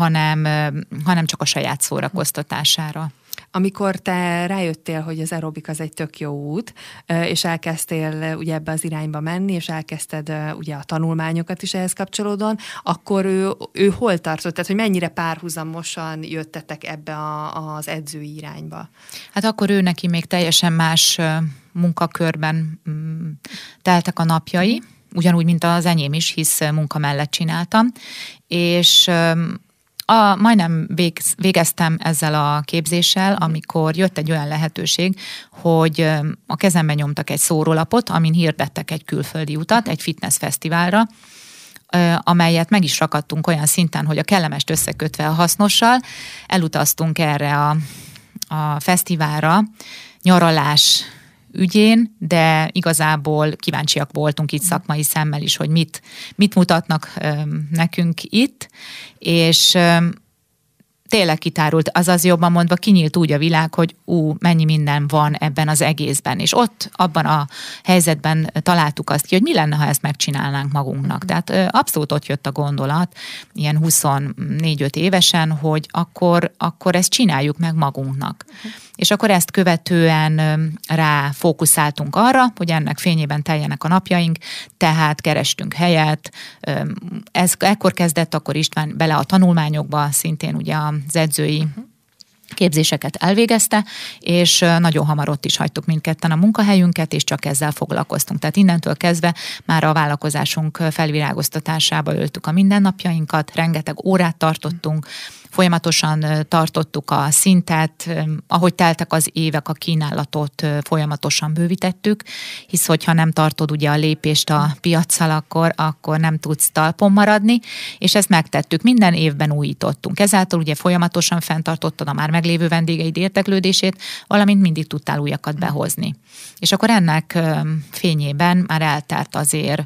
hanem csak a saját szórakoztatására.
Amikor te rájöttél, hogy az aerobik az egy tök jó út, és elkezdtél ugye ebbe az irányba menni, és elkezdted ugye a tanulmányokat is ehhez kapcsolódóan, akkor ő hol tartott? Tehát, hogy mennyire párhuzamosan jöttetek ebbe az edzői irányba?
Hát akkor ő neki még teljesen más munkakörben teltek a napjai, ugyanúgy, mint az enyém is, hisz munka mellett csináltam, és majdnem végeztem ezzel a képzéssel, amikor jött egy olyan lehetőség, hogy a kezembe nyomtak egy szórólapot, amin hirdettek egy külföldi utat, egy fitness fesztiválra, amelyet meg is rakadtunk olyan szinten, hogy a kellemest összekötve a hasznossal, elutaztunk erre a fesztiválra, nyaralás ügyén, de igazából kíváncsiak voltunk itt szakmai szemmel is, hogy mit mutatnak nekünk itt, és tényleg kitárult, azaz jobban mondva kinyílt úgy a világ, hogy mennyi minden van ebben az egészben. És ott abban a helyzetben találtuk azt ki, hogy mi lenne, ha ezt megcsinálnánk magunknak. Tehát abszolút ott jött a gondolat, ilyen 24-5 évesen, hogy akkor ezt csináljuk meg magunknak. És akkor ezt követően rá fókuszáltunk arra, hogy ennek fényében teljenek a napjaink, tehát kerestünk helyet. Ekkor kezdett akkor István bele a tanulmányokba, szintén ugye az edzői képzéseket elvégezte, és nagyon hamar ott is hagytuk mindketten a munkahelyünket, és csak ezzel foglalkoztunk. Tehát innentől kezdve már a vállalkozásunk felvirágoztatásába öltük a mindennapjainkat, rengeteg órát tartottunk, folyamatosan tartottuk a szintet, ahogy teltek az évek, a kínálatot folyamatosan bővítettük, hisz hogyha nem tartod ugye a lépést a piaccal, akkor nem tudsz talpon maradni, és ezt megtettük. Minden évben újítottunk. Ezáltal ugye folyamatosan fenntartottad a már meglévő vendégeid érdeklődését, valamint mindig tudtál újakat behozni. És akkor ennek fényében már eltelt azért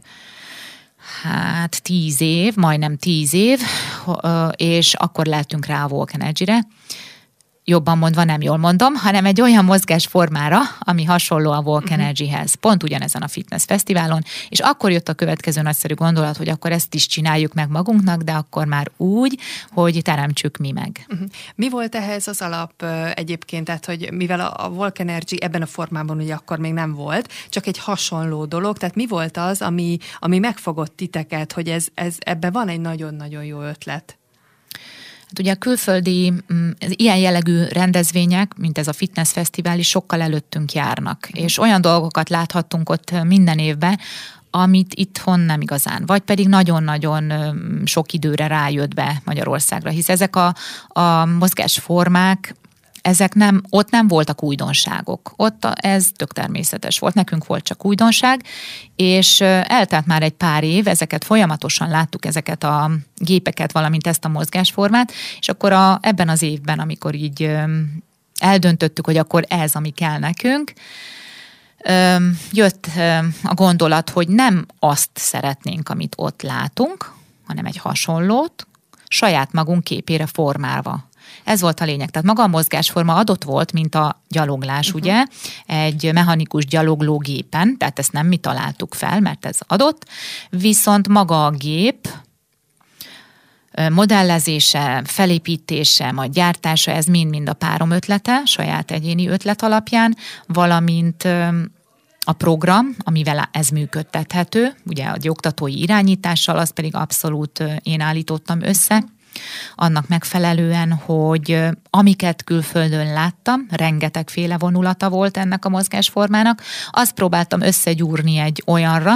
10 év, majdnem 10 év, és akkor lehetünk rá a Walk & Edge-re. jobban mondva nem jól mondom, hanem egy olyan mozgásformára, ami hasonló a Walk Energyhez, pont ugyanezen a fitness fesztiválon, és akkor jött a következő nagyszerű gondolat, hogy akkor ezt is csináljuk meg magunknak, de akkor már úgy, hogy teremtsük mi meg.
Mi volt ehhez az alap egyébként, tehát hogy mivel a Walk Energy ebben a formában ugye akkor még nem volt, csak egy hasonló dolog, tehát mi volt az, ami megfogott titeket, hogy ebben van egy nagyon-nagyon jó ötlet?
Hát ugye a külföldi ilyen jellegű rendezvények, mint ez a fitness fesztivál is sokkal előttünk járnak, és olyan dolgokat láthattunk ott minden évben, amit itthon nem igazán, vagy pedig nagyon-nagyon sok időre rájött be Magyarországra, hisz ezek a mozgásformák, ott nem voltak újdonságok. Ott ez tök természetes volt. Nekünk volt csak újdonság, és eltelt már egy pár év, ezeket folyamatosan láttuk, ezeket a gépeket, valamint ezt a mozgásformát, és akkor ebben az évben, amikor így eldöntöttük, hogy akkor ez, ami kell nekünk, jött a gondolat, hogy nem azt szeretnénk, amit ott látunk, hanem egy hasonlót, saját magunk képére formálva. Ez volt a lényeg. Tehát maga a mozgásforma adott volt, mint a gyaloglás, ugye, egy mechanikus gyaloglógépen, tehát ezt nem mi találtuk fel, mert ez adott, viszont maga a gép modellezése, felépítése, majd gyártása, ez mind-mind a párom ötlete, saját egyéni ötlet alapján, valamint a program, amivel ez működtethető, ugye a oktatói irányítással, azt pedig abszolút én állítottam össze, annak megfelelően, hogy amiket külföldön láttam, rengetegféle vonulata volt ennek a mozgásformának, azt próbáltam összegyúrni egy olyanra,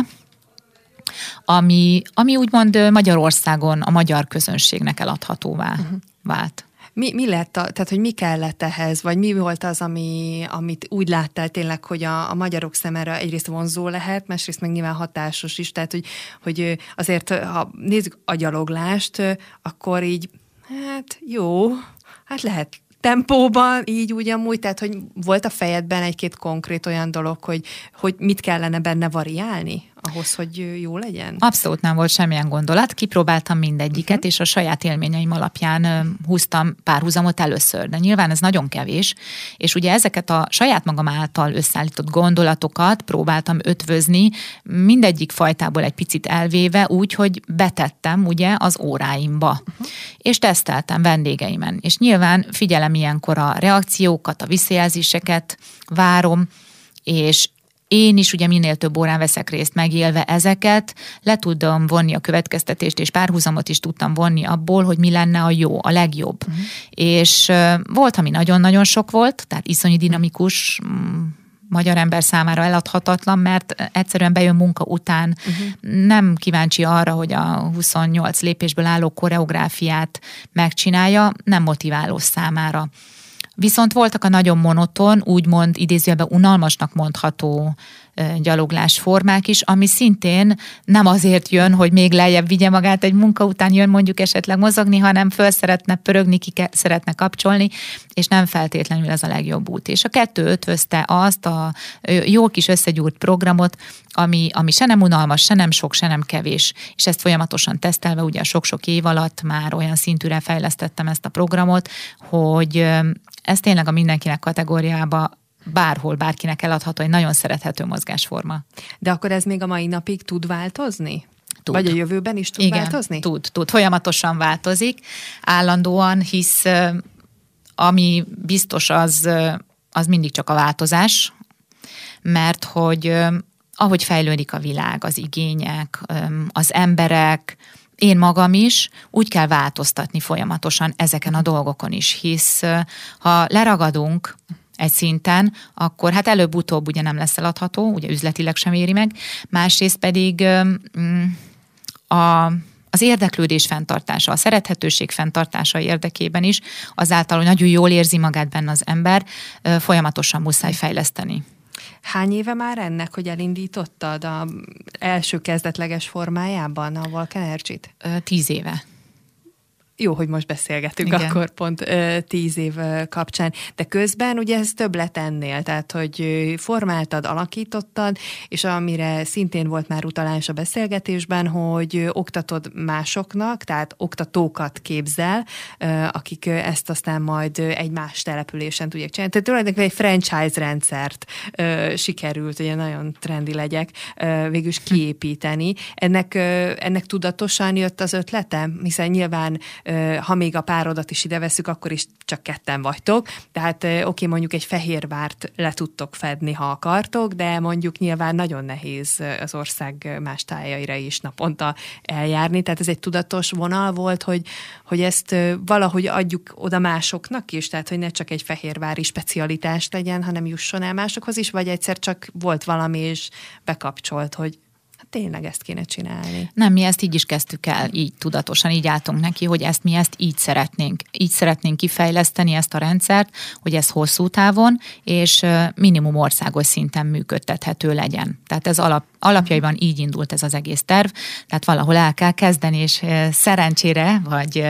ami úgymond Magyarországon a magyar közönségnek eladhatóvá vált.
Mi lett, tehát hogy mi kellett ehhez, vagy mi volt az, amit úgy láttál tényleg, hogy a magyarok szemére egyrészt vonzó lehet, másrészt meg nyilván hatásos is, tehát hogy azért, ha nézzük a gyaloglást, akkor így, hát jó, hát lehet tempóban, így úgy amúgy, tehát hogy volt a fejedben egy-két konkrét olyan dolog, hogy mit kellene benne variálni ahhoz, hogy jó legyen?
Abszolút nem volt semmilyen gondolat, kipróbáltam mindegyiket, és a saját élményeim alapján húztam párhuzamot először, de nyilván ez nagyon kevés, és ugye ezeket a saját magam által összeállított gondolatokat próbáltam ötvözni, mindegyik fajtából egy picit elvéve úgy, hogy betettem ugye az óráimba, és teszteltem vendégeimen, és nyilván figyelem ilyenkor a reakciókat, a visszajelzéseket, várom, és én is ugye minél több órán veszek részt megélve ezeket, le tudom vonni a következtetést, és párhuzamot is tudtam vonni abból, hogy mi lenne a jó, a legjobb. És volt, ami nagyon-nagyon sok volt, tehát iszonyú dinamikus, magyar ember számára eladhatatlan, mert egyszerűen bejön munka után, nem kíváncsi arra, hogy a 28 lépésből álló koreográfiát megcsinálja, nem motiváló számára. Viszont voltak a nagyon monoton, úgymond idézőjelben unalmasnak mondható gyaloglásformák is, ami szintén nem azért jön, hogy még lejjebb vigye magát egy munka után, jön mondjuk esetleg mozogni, hanem föl szeretne pörögni, szeretne kapcsolni, és nem feltétlenül ez a legjobb út. És a kettő ötvözte azt a jó kis összegyúrt programot, ami se nem unalmas, se nem sok, se nem kevés. És ezt folyamatosan tesztelve, ugye a sok-sok év alatt már olyan szintűre fejlesztettem ezt a programot, hogy ez tényleg a mindenkinek kategóriába bárhol, bárkinek eladható, egy nagyon szerethető mozgásforma.
De akkor ez még a mai napig tud változni?
Tud.
Vagy a jövőben is tud változni?
Tud. Folyamatosan változik, állandóan, hisz ami biztos az mindig csak a változás, mert hogy ahogy fejlődik a világ, az igények, az emberek, én magam is úgy kell változtatni folyamatosan ezeken a dolgokon is, hisz ha leragadunk egy szinten, akkor hát előbb-utóbb ugye nem lesz eladható, ugye üzletileg sem éri meg, másrészt pedig az érdeklődés fenntartása, a szerethetőség fenntartása érdekében is, azáltal, hogy nagyon jól érzi magát benne az ember, folyamatosan muszáj fejleszteni.
Hány éve már ennek, hogy elindítottad az első kezdetleges formájában a Walk Energy-t?
10 éve.
jó, hogy most beszélgetünk, igen. Akkor pont 10 év kapcsán. De közben ugye ez több lett ennél, tehát hogy formáltad, alakítottad, és amire szintén volt már utalás a beszélgetésben, hogy oktatod másoknak, tehát oktatókat képzel, akik ezt aztán majd egy más településen tudják csinálni. Tehát tulajdonképpen egy franchise rendszert sikerült, ugye nagyon trendi legyek, végül is kiépíteni. Ennek tudatosan jött az ötlete, hiszen nyilván ha még a párodat is ide veszük, akkor is csak ketten vagytok. Tehát oké, mondjuk egy Fehérvárt le tudtok fedni, ha akartok, de mondjuk nyilván nagyon nehéz az ország más tájaira is naponta eljárni. Tehát ez egy tudatos vonal volt, hogy ezt valahogy adjuk oda másoknak is, tehát hogy ne csak egy fehérvári specialitás legyen, hanem jusson el másokhoz is, vagy egyszer csak volt valami, és bekapcsolt, hogy tényleg ezt kéne csinálni.
Nem, mi ezt így is kezdtük el, így tudatosan, így álltunk neki, hogy mi ezt így szeretnénk. Így szeretnénk kifejleszteni ezt a rendszert, hogy ez hosszú távon, és minimum országos szinten működtethető legyen. Tehát ez alapjaiban így indult ez az egész terv, tehát valahol el kell kezdeni, és szerencsére, vagy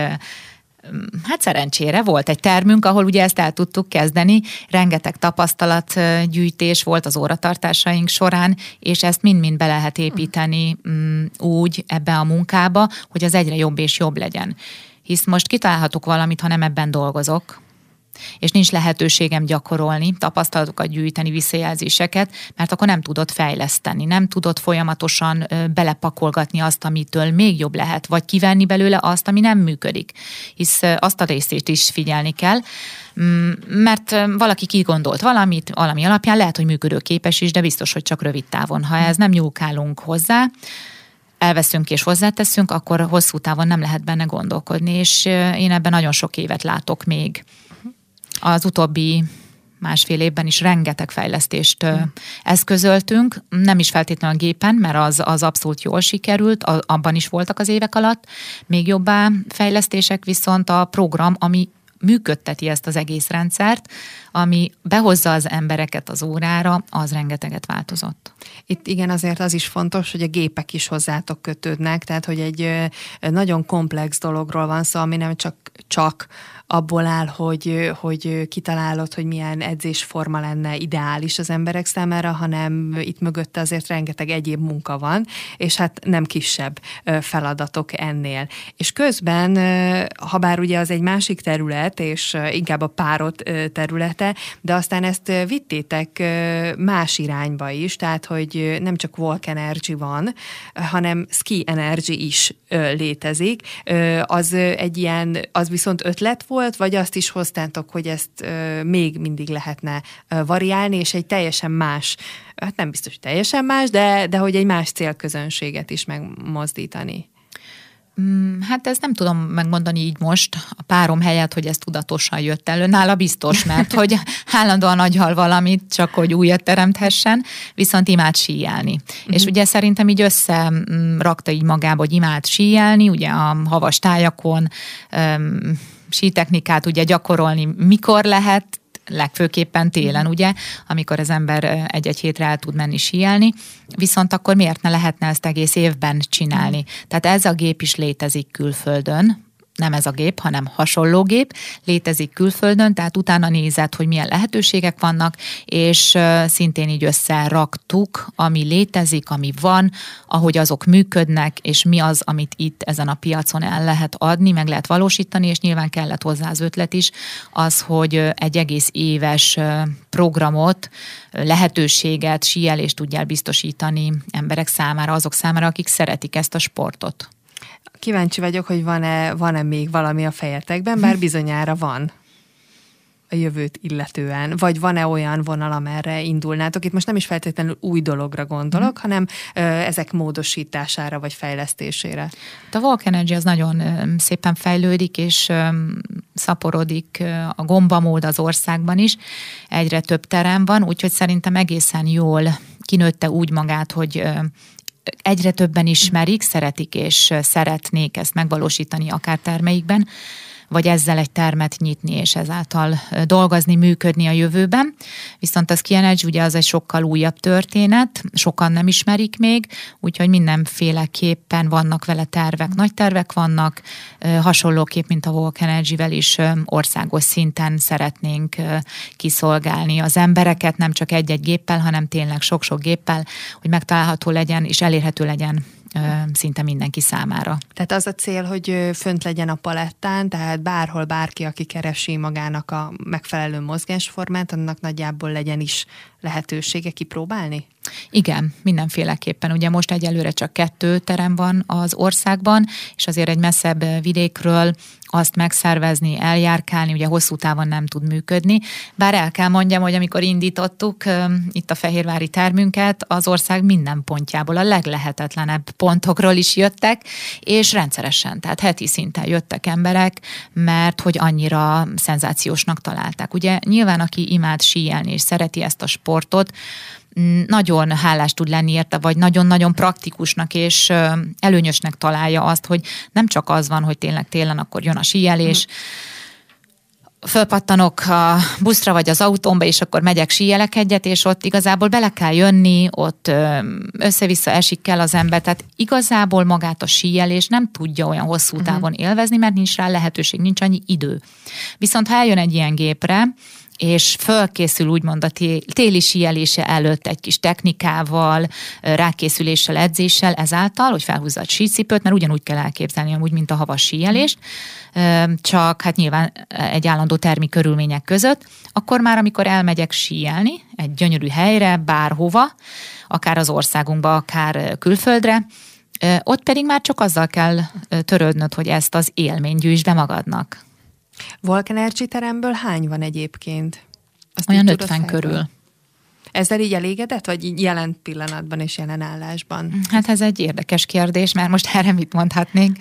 szerencsére volt egy termünk, ahol ugye ezt el tudtuk kezdeni, rengeteg tapasztalatgyűjtés volt az óratartásaink során, és ezt mind-mind be lehet építeni úgy ebbe a munkába, hogy az egyre jobb és jobb legyen. Hisz most kitalálhatok valamit, ha nem ebben dolgozok, és nincs lehetőségem gyakorolni, tapasztalatokat gyűjteni, visszajelzéseket, mert akkor nem tudod fejleszteni, nem tudod folyamatosan belepakolgatni azt, amitől még jobb lehet, vagy kivenni belőle azt, ami nem működik. Hisz azt a részét is figyelni kell, mert valaki kigondolt valamit, valami alapján lehet, hogy működőképes is, de biztos, hogy csak rövid távon. Ha ez nem nyúlkálunk hozzá, elveszünk és hozzáteszünk, akkor hosszú távon nem lehet benne gondolkodni, és én ebben nagyon sok évet látok még. Az utóbbi másfél évben is rengeteg fejlesztést eszközöltünk, nem is feltétlenül a gépen, mert az abszolút jól sikerült, abban is voltak az évek alatt még jobbá fejlesztések, viszont a program, ami működteti ezt az egész rendszert, ami behozza az embereket az órára, az rengeteget változott.
Itt igen, azért az is fontos, hogy a gépek is hozzátok kötődnek, tehát hogy egy nagyon komplex dologról van szó, ami nem csak abból áll, hogy kitalálod, hogy milyen edzésforma lenne ideális az emberek számára, hanem itt mögötte azért rengeteg egyéb munka van, és hát nem kisebb feladatok ennél. És közben, ha bár ugye az egy másik terület, és inkább a párod területe, de aztán ezt vittétek más irányba is, tehát hogy nem csak Walk Energy van, hanem Ski Energy is létezik. Az egy ilyen, az viszont ötlet volt, vagy azt is hoztátok, hogy ezt még mindig lehetne variálni, és egy teljesen más, hát nem biztos, hogy teljesen más, de hogy egy más célközönséget is megmozdítani.
Hát ezt nem tudom megmondani így most a párom helyett, hogy ez tudatosan jött elő. Nála biztos, mert hogy állandóan agyal valamit, csak hogy újat teremthessen, viszont imád síelni. És ugye szerintem így összerakta így magába, hogy imád síelni, ugye a havas tájakon, sítechnikát ugye gyakorolni mikor lehet, legfőképpen télen, ugye, amikor az ember egy-egy hétre el tud menni síelni, viszont akkor miért ne lehetne ezt egész évben csinálni? Tehát ez a gép is létezik külföldön, nem ez a gép, hanem hasonló gép, létezik külföldön, tehát utána nézed, hogy milyen lehetőségek vannak, és szintén így összeraktuk, ami létezik, ami van, ahogy azok működnek, és mi az, amit itt ezen a piacon el lehet adni, meg lehet valósítani, és nyilván kellett hozzá az ötlet is, az, hogy egy egész éves programot, lehetőséget, síelést tudjál biztosítani emberek számára, azok számára, akik szeretik ezt a sportot.
Kíváncsi vagyok, hogy van-e még valami a fejetekben, bár bizonyára van a jövőt illetően, vagy van-e olyan vonal, amerre indulnátok? Itt most nem is feltétlenül új dologra gondolok, hanem ezek módosítására vagy fejlesztésére.
A Walk Energy az nagyon szépen fejlődik, és szaporodik a gombamód az országban is. Egyre több terem van, úgyhogy szerintem egészen jól kinőtte úgy magát, hogy egyre többen ismerik, szeretik és szeretnék ezt megvalósítani akár termeikben, vagy ezzel egy termet nyitni, és ezáltal dolgozni, működni a jövőben. Viszont a Ski Energy ugye az egy sokkal újabb történet, sokan nem ismerik még, úgyhogy mindenféleképpen vannak vele tervek, nagy tervek vannak, hasonlóképp, mint a Walk Energy-vel is országos szinten szeretnénk kiszolgálni az embereket, nem csak egy-egy géppel, hanem tényleg sok-sok géppel, hogy megtalálható legyen és elérhető legyen szinte mindenki számára.
Tehát az a cél, hogy fönt legyen a palettán, tehát bárhol bárki, aki keresi magának a megfelelő mozgásformát, annak nagyjából legyen is lehetősége kipróbálni?
Igen, mindenféleképpen. Ugye most egyelőre csak 2 terem van az országban, és azért egy messzebb vidékről azt megszervezni, eljárkálni, ugye hosszú távon nem tud működni. Bár el kell mondjam, hogy amikor indítottuk itt a fehérvári termünket, az ország minden pontjából, a leglehetetlenebb pontokról is jöttek, és rendszeresen, tehát heti szinten jöttek emberek, mert hogy annyira szenzációsnak találták. Ugye nyilván, aki imád síelni és szereti ezt a sportot, nagyon hálás tud lenni érte, vagy nagyon-nagyon praktikusnak és előnyösnek találja azt, hogy nem csak az van, hogy tényleg télen akkor jön a síelés, fölpattanok a buszra vagy az autómba, és akkor megyek síelek egyet, és ott igazából bele kell jönni, ott össze-vissza esik kell az ember, tehát igazából magát a síelés nem tudja olyan hosszú távon élvezni, mert nincs rá lehetőség, nincs annyi idő. Viszont ha eljön egy ilyen gépre, és fölkészül úgymond a téli síelése előtt egy kis technikával, rákészüléssel, edzéssel, ezáltal, hogy felhúzza a sícipőt, mert ugyanúgy kell elképzelni, amúgy, mint a havas síelést, csak hát nyilván egy állandó termi körülmények között, akkor már, amikor elmegyek síelni egy gyönyörű helyre, bárhova, akár az országunkba, akár külföldre, ott pedig már csak azzal kell törődnöd, hogy ezt az élményt gyűjtsd be magadnak.
Walk Energy teremből hány van egyébként?
Azt olyan 50 körül.
Ezzel így elégedett, vagy így jelen pillanatban és jelen állásban?
Hát ez egy érdekes kérdés, mert most erre mit mondhatnék?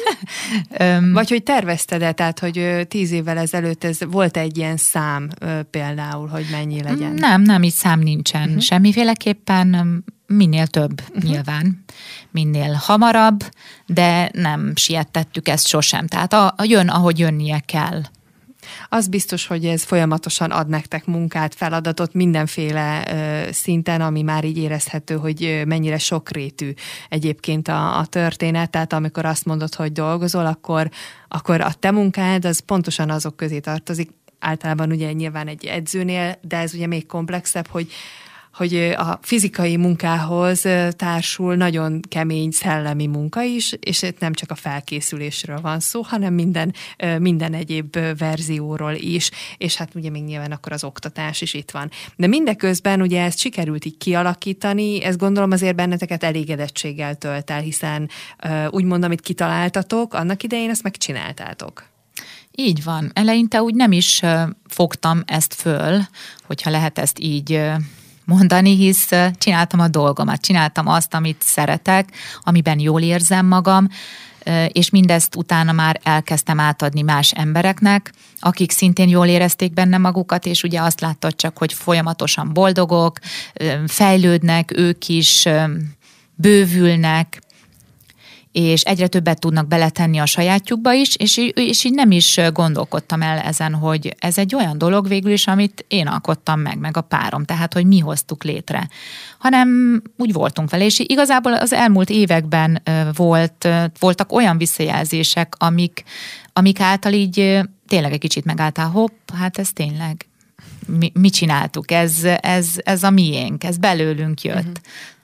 Vagy hogy tervezted-e, tehát hogy 10 évvel ezelőtt ez volt egy ilyen szám például, hogy mennyi legyen?
Nem, így szám nincsen. Semmiféleképpen minél több nyilván, minél hamarabb, de nem siettettük ezt sosem. Tehát jön, ahogy jönnie kell.
Az biztos, hogy ez folyamatosan ad nektek munkát, feladatot mindenféle szinten, ami már így érezhető, hogy mennyire sokrétű egyébként a történet. Tehát amikor azt mondod, hogy dolgozol, akkor a te munkád az pontosan azok közé tartozik. Általában ugye nyilván egy edzőnél, de ez ugye még komplexebb, hogy a fizikai munkához társul nagyon kemény szellemi munka is, és itt nem csak a felkészülésről van szó, hanem minden egyéb verzióról is, és hát ugye még nyilván akkor az oktatás is itt van. De mindeközben ugye ezt sikerült így kialakítani, ezt gondolom azért benneteket elégedettséggel tölt el, hiszen úgymond, amit kitaláltatok, annak idején ezt megcsináltátok.
Így van. Eleinte úgy nem is fogtam ezt föl, hogyha lehet ezt így mondani, hisz csináltam a dolgomat, csináltam azt, amit szeretek, amiben jól érzem magam, és mindezt utána már elkezdtem átadni más embereknek, akik szintén jól érezték benne magukat, és ugye azt láttad csak, hogy folyamatosan boldogok, fejlődnek, ők is bővülnek, és egyre többet tudnak beletenni a sajátjukba is, és így nem is gondolkodtam el ezen, hogy ez egy olyan dolog végül is, amit én alkottam meg a párom, tehát, hogy mi hoztuk létre. Hanem úgy voltunk vele, és igazából az elmúlt években voltak olyan visszajelzések, amik által így tényleg egy kicsit megálltál, hopp, hát ez tényleg, mi csináltuk, ez a miénk, ez belőlünk jött.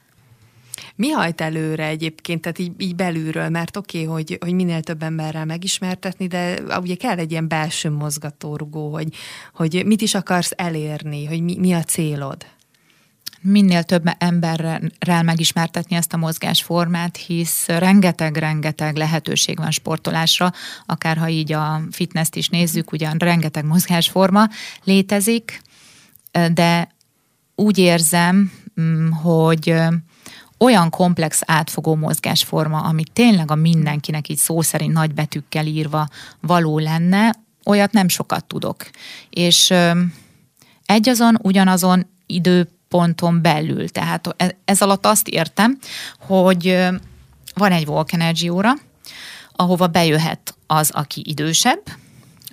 Mi hajt előre egyébként, tehát így belülről, mert oké, hogy minél több emberrel megismertetni, de ugye kell egy ilyen belső mozgatórugó, hogy mit is akarsz elérni, hogy mi a célod?
Minél több emberrel megismertetni ezt a mozgásformát, hisz rengeteg lehetőség van sportolásra, akár ha így a fitnesszt is nézzük, ugyan rengeteg mozgásforma létezik, de úgy érzem, hogy olyan komplex átfogó mozgásforma, ami tényleg a mindenkinek így szó szerint nagybetűkkel írva való lenne, olyat nem sokat tudok. És ugyanazon időponton belül. Tehát ez alatt azt értem, hogy van egy Walk Energy óra, ahova bejöhet az, aki idősebb,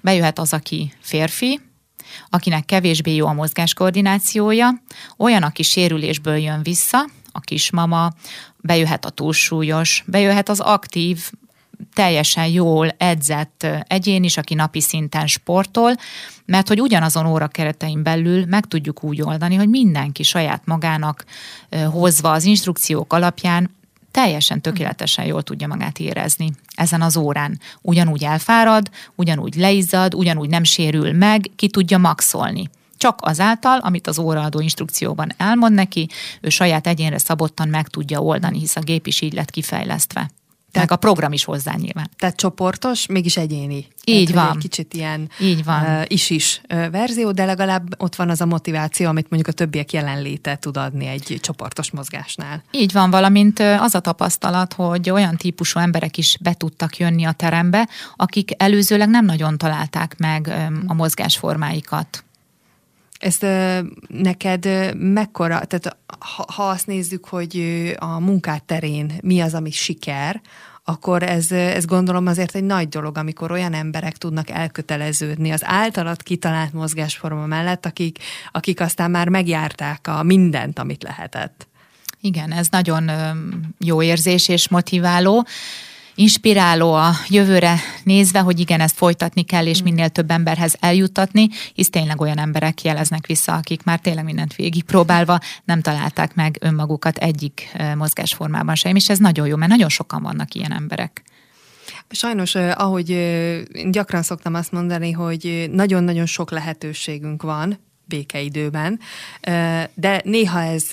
bejöhet az, aki férfi, akinek kevésbé jó a mozgáskoordinációja, olyan, aki sérülésből jön vissza, a kismama, bejöhet a túlsúlyos, bejöhet az aktív, teljesen jól edzett egyén is, aki napi szinten sportol, mert hogy ugyanazon óra keretein belül meg tudjuk úgy oldani, hogy mindenki saját magának hozva az instrukciók alapján teljesen tökéletesen jól tudja magát érezni ezen az órán. Ugyanúgy elfárad, ugyanúgy leizzad, ugyanúgy nem sérül meg, ki tudja maxolni. Csak azáltal, amit az óraadó instrukcióban elmond neki, ő saját egyénre szabottan meg tudja oldani, hisz a gép is így lett kifejlesztve. Tehát a program is hozzá nyilván.
Tehát csoportos, mégis egyéni.
Így
tehát,
van.
Egy kicsit ilyen
így van.
Is verzió, de legalább ott van az a motiváció, amit mondjuk a többiek jelenléte tud adni egy csoportos mozgásnál.
Így van, valamint az a tapasztalat, hogy olyan típusú emberek is be tudtak jönni a terembe, akik előzőleg nem nagyon találták meg a mozgásformáikat.
Ezt neked mekkora, tehát ha azt nézzük, hogy a munkád terén mi az, ami siker, akkor ez gondolom azért egy nagy dolog, amikor olyan emberek tudnak elköteleződni az általad kitalált mozgásforma mellett, akik aztán már megjárták a mindent, amit lehetett.
Igen, ez nagyon jó érzés és motiváló. Inspiráló a jövőre nézve, hogy igen, ezt folytatni kell, és minél több emberhez eljuttatni, hisz tényleg olyan emberek jeleznek vissza, akik már tényleg mindent végigpróbálva nem találták meg önmagukat egyik mozgásformában sem, és ez nagyon jó, mert nagyon sokan vannak ilyen emberek.
Sajnos, ahogy gyakran szoktam azt mondani, hogy nagyon-nagyon sok lehetőségünk van békeidőben, de néha ez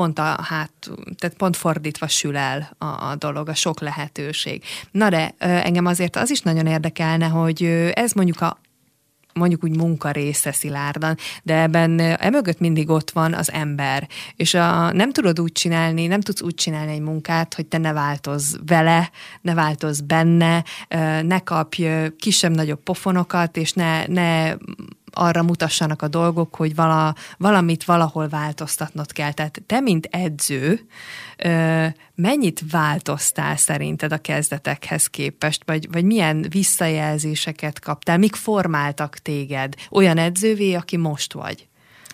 tehát pont fordítva sül el a dolog, a sok lehetőség. Na de engem azért az is nagyon érdekelne, hogy ez mondjuk úgy munka része szilárdan, de ebben emögött mindig ott van az ember, és nem tudsz úgy csinálni egy munkát, hogy te ne változz vele, ne változz benne, ne kapj kisebb-nagyobb pofonokat, és ne arra mutassanak a dolgok, hogy valamit valahol változtatnod kell. Tehát te, mint edző, mennyit változtál szerinted a kezdetekhez képest, vagy milyen visszajelzéseket kaptál, mik formáltak téged olyan edzővé, aki most vagy?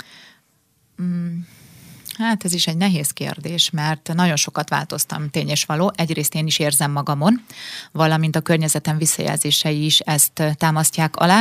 Hát ez is egy nehéz kérdés, mert nagyon sokat változtam, tény és való. Egyrészt én is érzem magamon, valamint a környezetem visszajelzései is ezt támasztják alá.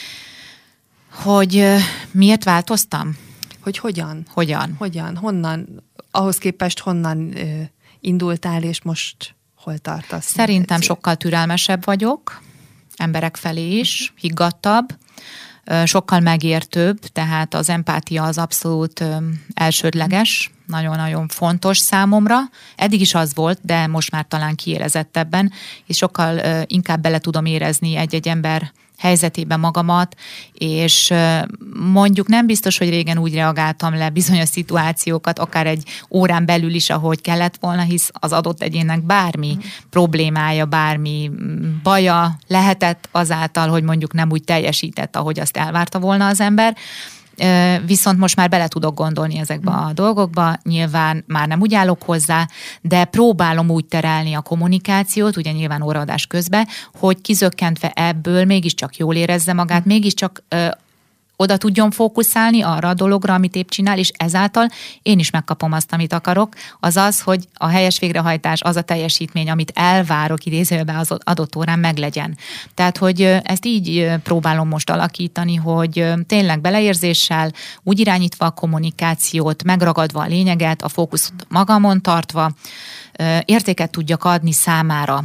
Hogy miért változtam?
Hogy hogyan?
Honnan?
Ahhoz képest honnan indultál, és most hol tartasz?
Szerintem sokkal türelmesebb vagyok, emberek felé is, higgadtabb, sokkal megértőbb, tehát az empátia az abszolút elsődleges, nagyon-nagyon fontos számomra. Eddig is az volt, de most már talán kiélezettebben, és sokkal inkább bele tudom érezni egy-egy ember helyzetében magamat, és mondjuk nem biztos, hogy régen úgy reagáltam le bizonyos szituációkat, akár egy órán belül is, ahogy kellett volna, hisz az adott egyénnek bármi problémája, bármi baja lehetett azáltal, hogy mondjuk nem úgy teljesített, ahogy azt elvárta volna az ember. Viszont most már bele tudok gondolni ezekbe a dolgokba, nyilván már nem úgy állok hozzá, de próbálom úgy terelni a kommunikációt, ugye nyilván óraadás közben, hogy kizökkentve ebből mégiscsak jól érezze magát, mégiscsak oda tudjon fókuszálni arra a dologra, amit épp csinál, és ezáltal én is megkapom azt, amit akarok, azaz, hogy a helyes végrehajtás, az a teljesítmény, amit elvárok idézőben az adott órán meglegyen. Tehát, hogy ezt így próbálom most alakítani, hogy tényleg beleérzéssel, úgy irányítva a kommunikációt, megragadva a lényeget, a fókuszt magamon tartva, értéket tudjak adni számára,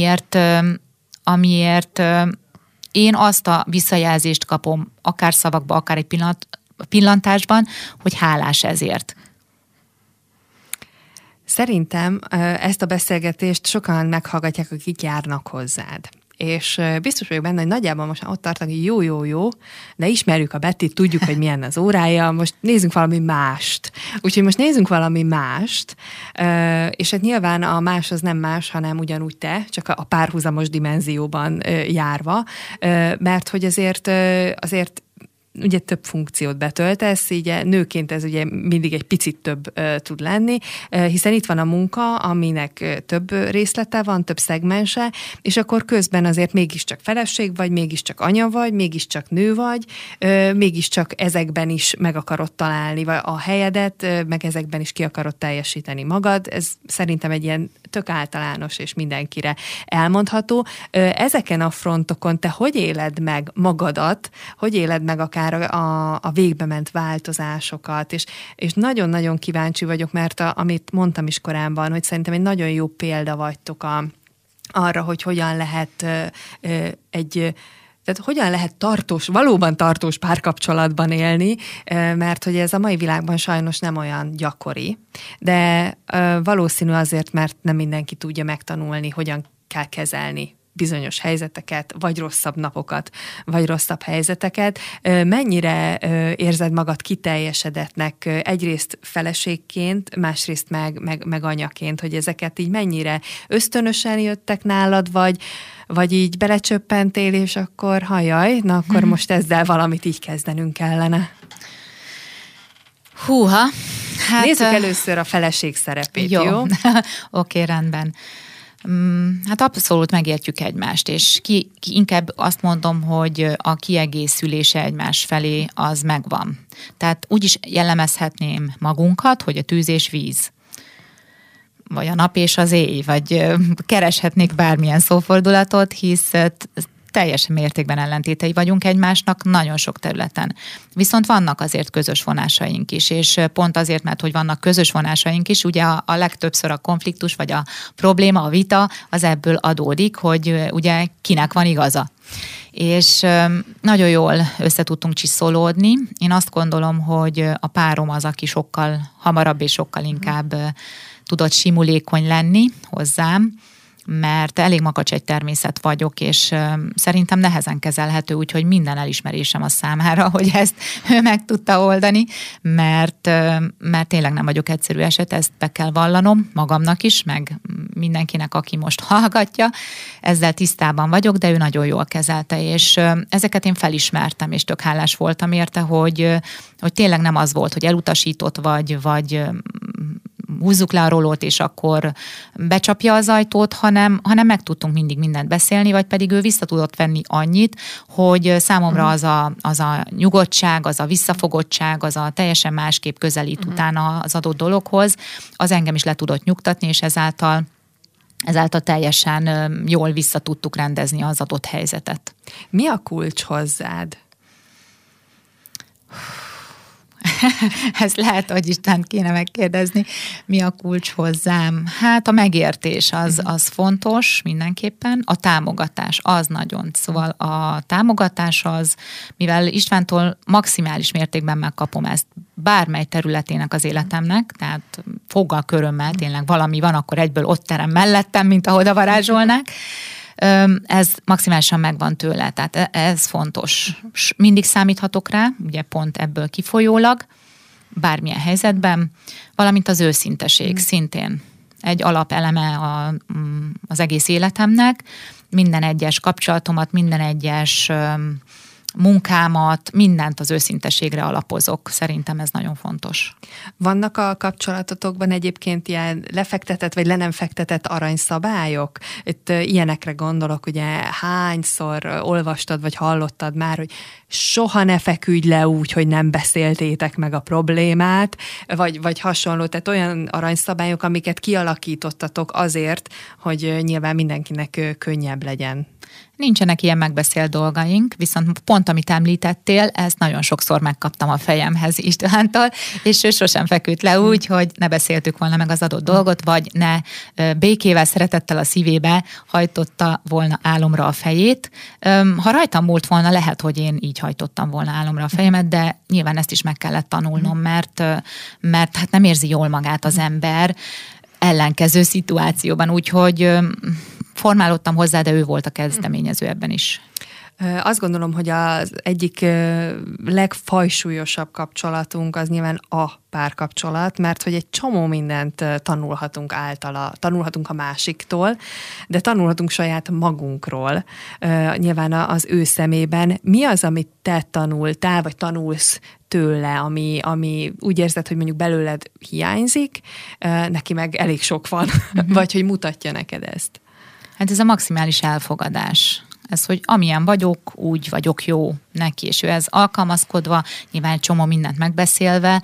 amiért én azt a visszajelzést kapom, akár szavakba, akár egy pillantásban, hogy hálás ezért.
Szerintem ezt a beszélgetést sokan meghallgatják, akik járnak hozzád. És biztos vagyok benne, hogy nagyjából most ott tartanak, hogy jó, de ismerjük a Bettit, tudjuk, hogy milyen az órája, most nézzünk valami mást. Úgyhogy most nézzünk valami mást, és hát nyilván a más az nem más, hanem ugyanúgy te, csak a párhuzamos dimenzióban járva, mert hogy azért ugye több funkciót betöltesz, így nőként ez ugye mindig egy picit több tud lenni, hiszen itt van a munka, aminek több részlete van, több szegmense, és akkor közben azért mégiscsak feleség vagy, mégiscsak anya vagy, mégiscsak nő vagy, mégiscsak ezekben is meg akarod találni vagy a helyedet, meg ezekben is ki akarod teljesíteni magad. Ez szerintem egy ilyen tök általános és mindenkire elmondható. Ezeken a frontokon te hogy éled meg magadat, hogy éled meg akár a végbe ment változásokat, és nagyon-nagyon kíváncsi vagyok, mert amit mondtam is korábban, hogy szerintem egy nagyon jó példa vagytok arra, hogy hogyan lehet tehát hogyan lehet valóban tartós párkapcsolatban élni, mert hogy ez a mai világban sajnos nem olyan gyakori, de valószínű azért, mert nem mindenki tudja megtanulni, hogyan kell kezelni bizonyos helyzeteket, vagy rosszabb napokat, vagy rosszabb helyzeteket. Mennyire érzed magad kiteljesedettnek egyrészt feleségként, másrészt meg anyaként, hogy ezeket így mennyire ösztönösen jöttek nálad, vagy így belecsöppentél, és akkor hajaj, na akkor most ezzel valamit így kezdenünk kellene.
Húha! Hát,
nézzük először a feleség szerepét, jó?
Oké, rendben. Hát abszolút megértjük egymást, és inkább azt mondom, hogy a kiegészülése egymás felé az megvan. Tehát úgy is jellemezhetném magunkat, hogy a tűz és víz, vagy a nap és az éj, vagy kereshetnék bármilyen szófordulatot, hisz teljes mértékben ellentétei vagyunk egymásnak nagyon sok területen. Viszont vannak azért közös vonásaink is, és pont azért, mert hogy vannak közös vonásaink is, ugye a legtöbbször a konfliktus, vagy a probléma, a vita, az ebből adódik, hogy ugye kinek van igaza. És nagyon jól össze tudtunk csiszolódni. Én azt gondolom, hogy a párom az, aki sokkal hamarabb és sokkal inkább tudott simulékony lenni hozzám, mert elég makacs egy természet vagyok, és szerintem nehezen kezelhető, úgyhogy minden elismerésem a számára, hogy ezt ő meg tudta oldani, mert tényleg nem vagyok egyszerű eset, ezt be kell vallanom magamnak is, meg mindenkinek, aki most hallgatja, ezzel tisztában vagyok, de ő nagyon jól kezelte, és ezeket én felismertem, és tök hálás voltam érte, hogy tényleg nem az volt, hogy elutasított vagy húzzuk le a rolót, és akkor becsapja az ajtót, hanem meg tudtunk mindig mindent beszélni, vagy pedig ő vissza tudott venni annyit, hogy számomra az a nyugodtság, az a visszafogottság, az a teljesen másképp közelít utána az adott dologhoz, az engem is le tudott nyugtatni, és ezáltal teljesen jól vissza tudtuk rendezni az adott helyzetet.
Mi a kulcs hozzád?
Ez lehet, hogy Isten kéne megkérdezni, mi a kulcs hozzám. Hát a megértés az fontos mindenképpen, a támogatás az nagyon. Szóval a támogatás az, mivel Istvántól maximális mértékben megkapom ezt bármely területének az életemnek, tehát foggal körömmel tényleg valami van, akkor egyből ott terem mellettem, mint ahogy varázsolnák. Ez maximálisan megvan tőle, tehát ez fontos. Mindig számíthatok rá, ugye pont ebből kifolyólag, bármilyen helyzetben, valamint az őszinteség szintén egy alapeleme az egész életemnek. Minden egyes kapcsolatomat, minden egyes munkámat, mindent az őszinteségre alapozok. Szerintem ez nagyon fontos.
Vannak a kapcsolatotokban egyébként ilyen lefektetett vagy le nem fektetett aranyszabályok? Itt ilyenekre gondolok, ugye hányszor olvastad vagy hallottad már, hogy soha ne feküdj le úgy, hogy nem beszéltétek meg a problémát, vagy hasonló, tehát olyan aranyszabályok, amiket kialakítottatok azért, hogy nyilván mindenkinek könnyebb legyen.
Nincsenek ilyen megbeszélt dolgaink, viszont pont amit említettél, ezt nagyon sokszor megkaptam a fejemhez Istvántól, és ő sosem feküdt le úgy, hogy ne beszéltük volna meg az adott dolgot, vagy ne békével, szeretettel a szívébe hajtotta volna álomra a fejét. Ha rajtam múlt volna, lehet, hogy én így hajtottam volna álomra a fejemet, de nyilván ezt is meg kellett tanulnom, mert hát nem érzi jól magát az ember ellenkező szituációban, úgyhogy formálódtam hozzá, de ő volt a kezdeményező ebben is.
Azt gondolom, hogy az egyik legfajsúlyosabb kapcsolatunk az nyilván a párkapcsolat, mert hogy egy csomó mindent tanulhatunk a másiktól, de tanulhatunk saját magunkról. Nyilván az ő szemében. Mi az, amit te tanultál, vagy tanulsz tőle, ami úgy érzed, hogy mondjuk belőled hiányzik, neki meg elég sok van, vagy hogy mutatja neked ezt?
Hát ez a maximális elfogadás. Ez, hogy amilyen vagyok, úgy vagyok jó neki, és ő ez alkalmazkodva, nyilván egy csomó mindent megbeszélve,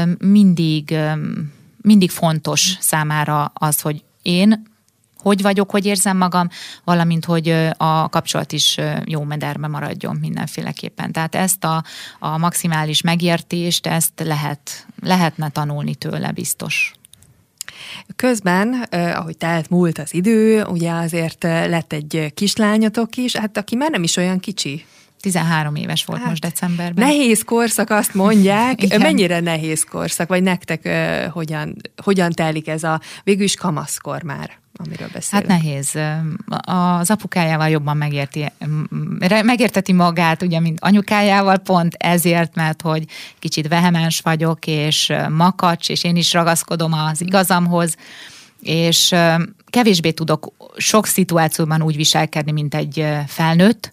mindig fontos számára az, hogy én hogy vagyok, hogy érzem magam, valamint, hogy a kapcsolat is jó mederbe maradjon mindenféleképpen. Tehát ezt a maximális megértést, ezt lehetne tanulni tőle biztos.
Közben, ahogy telt múlt az idő, ugye azért lett egy kislányotok is, hát aki már nem is olyan kicsi.
13 éves volt most decemberben.
Nehéz korszak, azt mondják. Mennyire nehéz korszak, vagy nektek hogyan telik ez a végül is kamaszkor már, amiről beszélünk?
Hát nehéz. Az apukájával jobban megérteti magát, ugye, mint anyukájával, pont ezért, mert hogy kicsit vehemens vagyok, és makacs, és én is ragaszkodom az igazamhoz, és kevésbé tudok sok szituációban úgy viselkedni, mint egy felnőtt,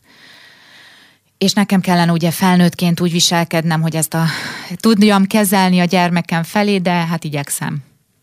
és nekem kellene ugye felnőttként úgy viselkednem, hogy ezt tudjam kezelni a gyermekem felé, de hát igyekszem.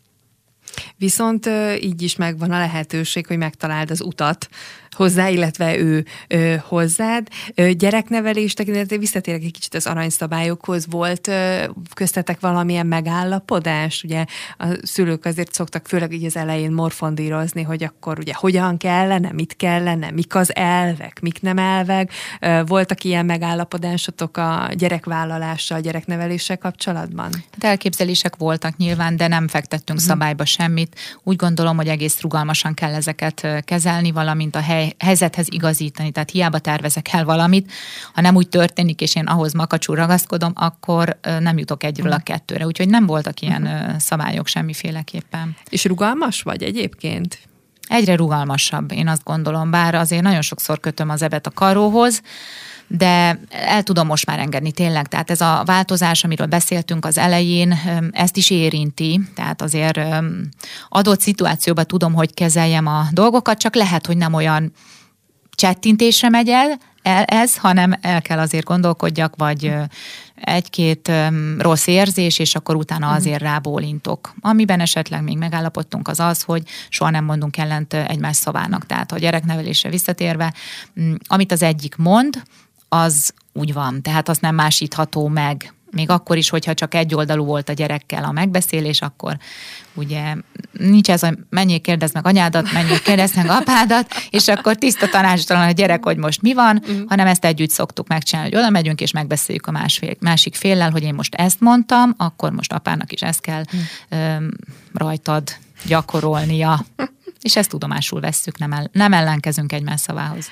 Viszont így is megvan a lehetőség, hogy megtaláld az utat hozzá, illetve ő hozzád. Gyereknevelés tekintetében visszatérek egy kicsit az aranyszabályokhoz. Volt köztetek valamilyen megállapodás? Ugye a szülők azért szoktak főleg így az elején morfondírozni, hogy akkor ugye hogyan kellene, mit kellene, mik az elvek, mik nem elvek. Voltak ilyen megállapodásotok a gyerekvállalással, a gyerekneveléssel kapcsolatban?
Hát elképzelések voltak nyilván, de nem fektettünk szabályba semmit. Úgy gondolom, hogy egész rugalmasan kell ezeket kezelni, valamint a helyzethez igazítani. Tehát hiába tervezek el valamit, ha nem úgy történik, és én ahhoz makacsul ragaszkodom, akkor nem jutok egyről a kettőre. Úgyhogy nem voltak ilyen szabályok semmiféleképpen.
És rugalmas vagy egyébként?
Egyre rugalmasabb, én azt gondolom, bár azért nagyon sokszor kötöm az ebet a karóhoz, de el tudom most már engedni tényleg. Tehát ez a változás, amiről beszéltünk az elején, ezt is érinti. Tehát azért adott szituációban tudom, hogy kezeljem a dolgokat, csak lehet, hogy nem olyan csettintésre megy el ez, hanem el kell azért gondolkodjak, vagy egy-két rossz érzés, és akkor utána azért rábólintok. Amiben esetleg még megállapodtunk az, hogy soha nem mondunk ellent egymás szavának. Tehát a gyereknevelésre visszatérve, amit az egyik mond, az úgy van, tehát az nem másítható meg. Még akkor is, hogyha csak egyoldalú volt a gyerekkel a megbeszélés, akkor ugye nincs ez, hogy menjél kérdezd meg anyádat, menjél kérdezd meg apádat, és akkor tiszta tanácstalan a gyerek, hogy most mi van, hanem ezt együtt szoktuk megcsinálni, hogy oda megyünk, és megbeszéljük a másik féllel, hogy én most ezt mondtam, akkor most apának is ezt kell rajtad gyakorolnia. És ezt tudomásul vesszük, nem ellenkezünk egymás szavához.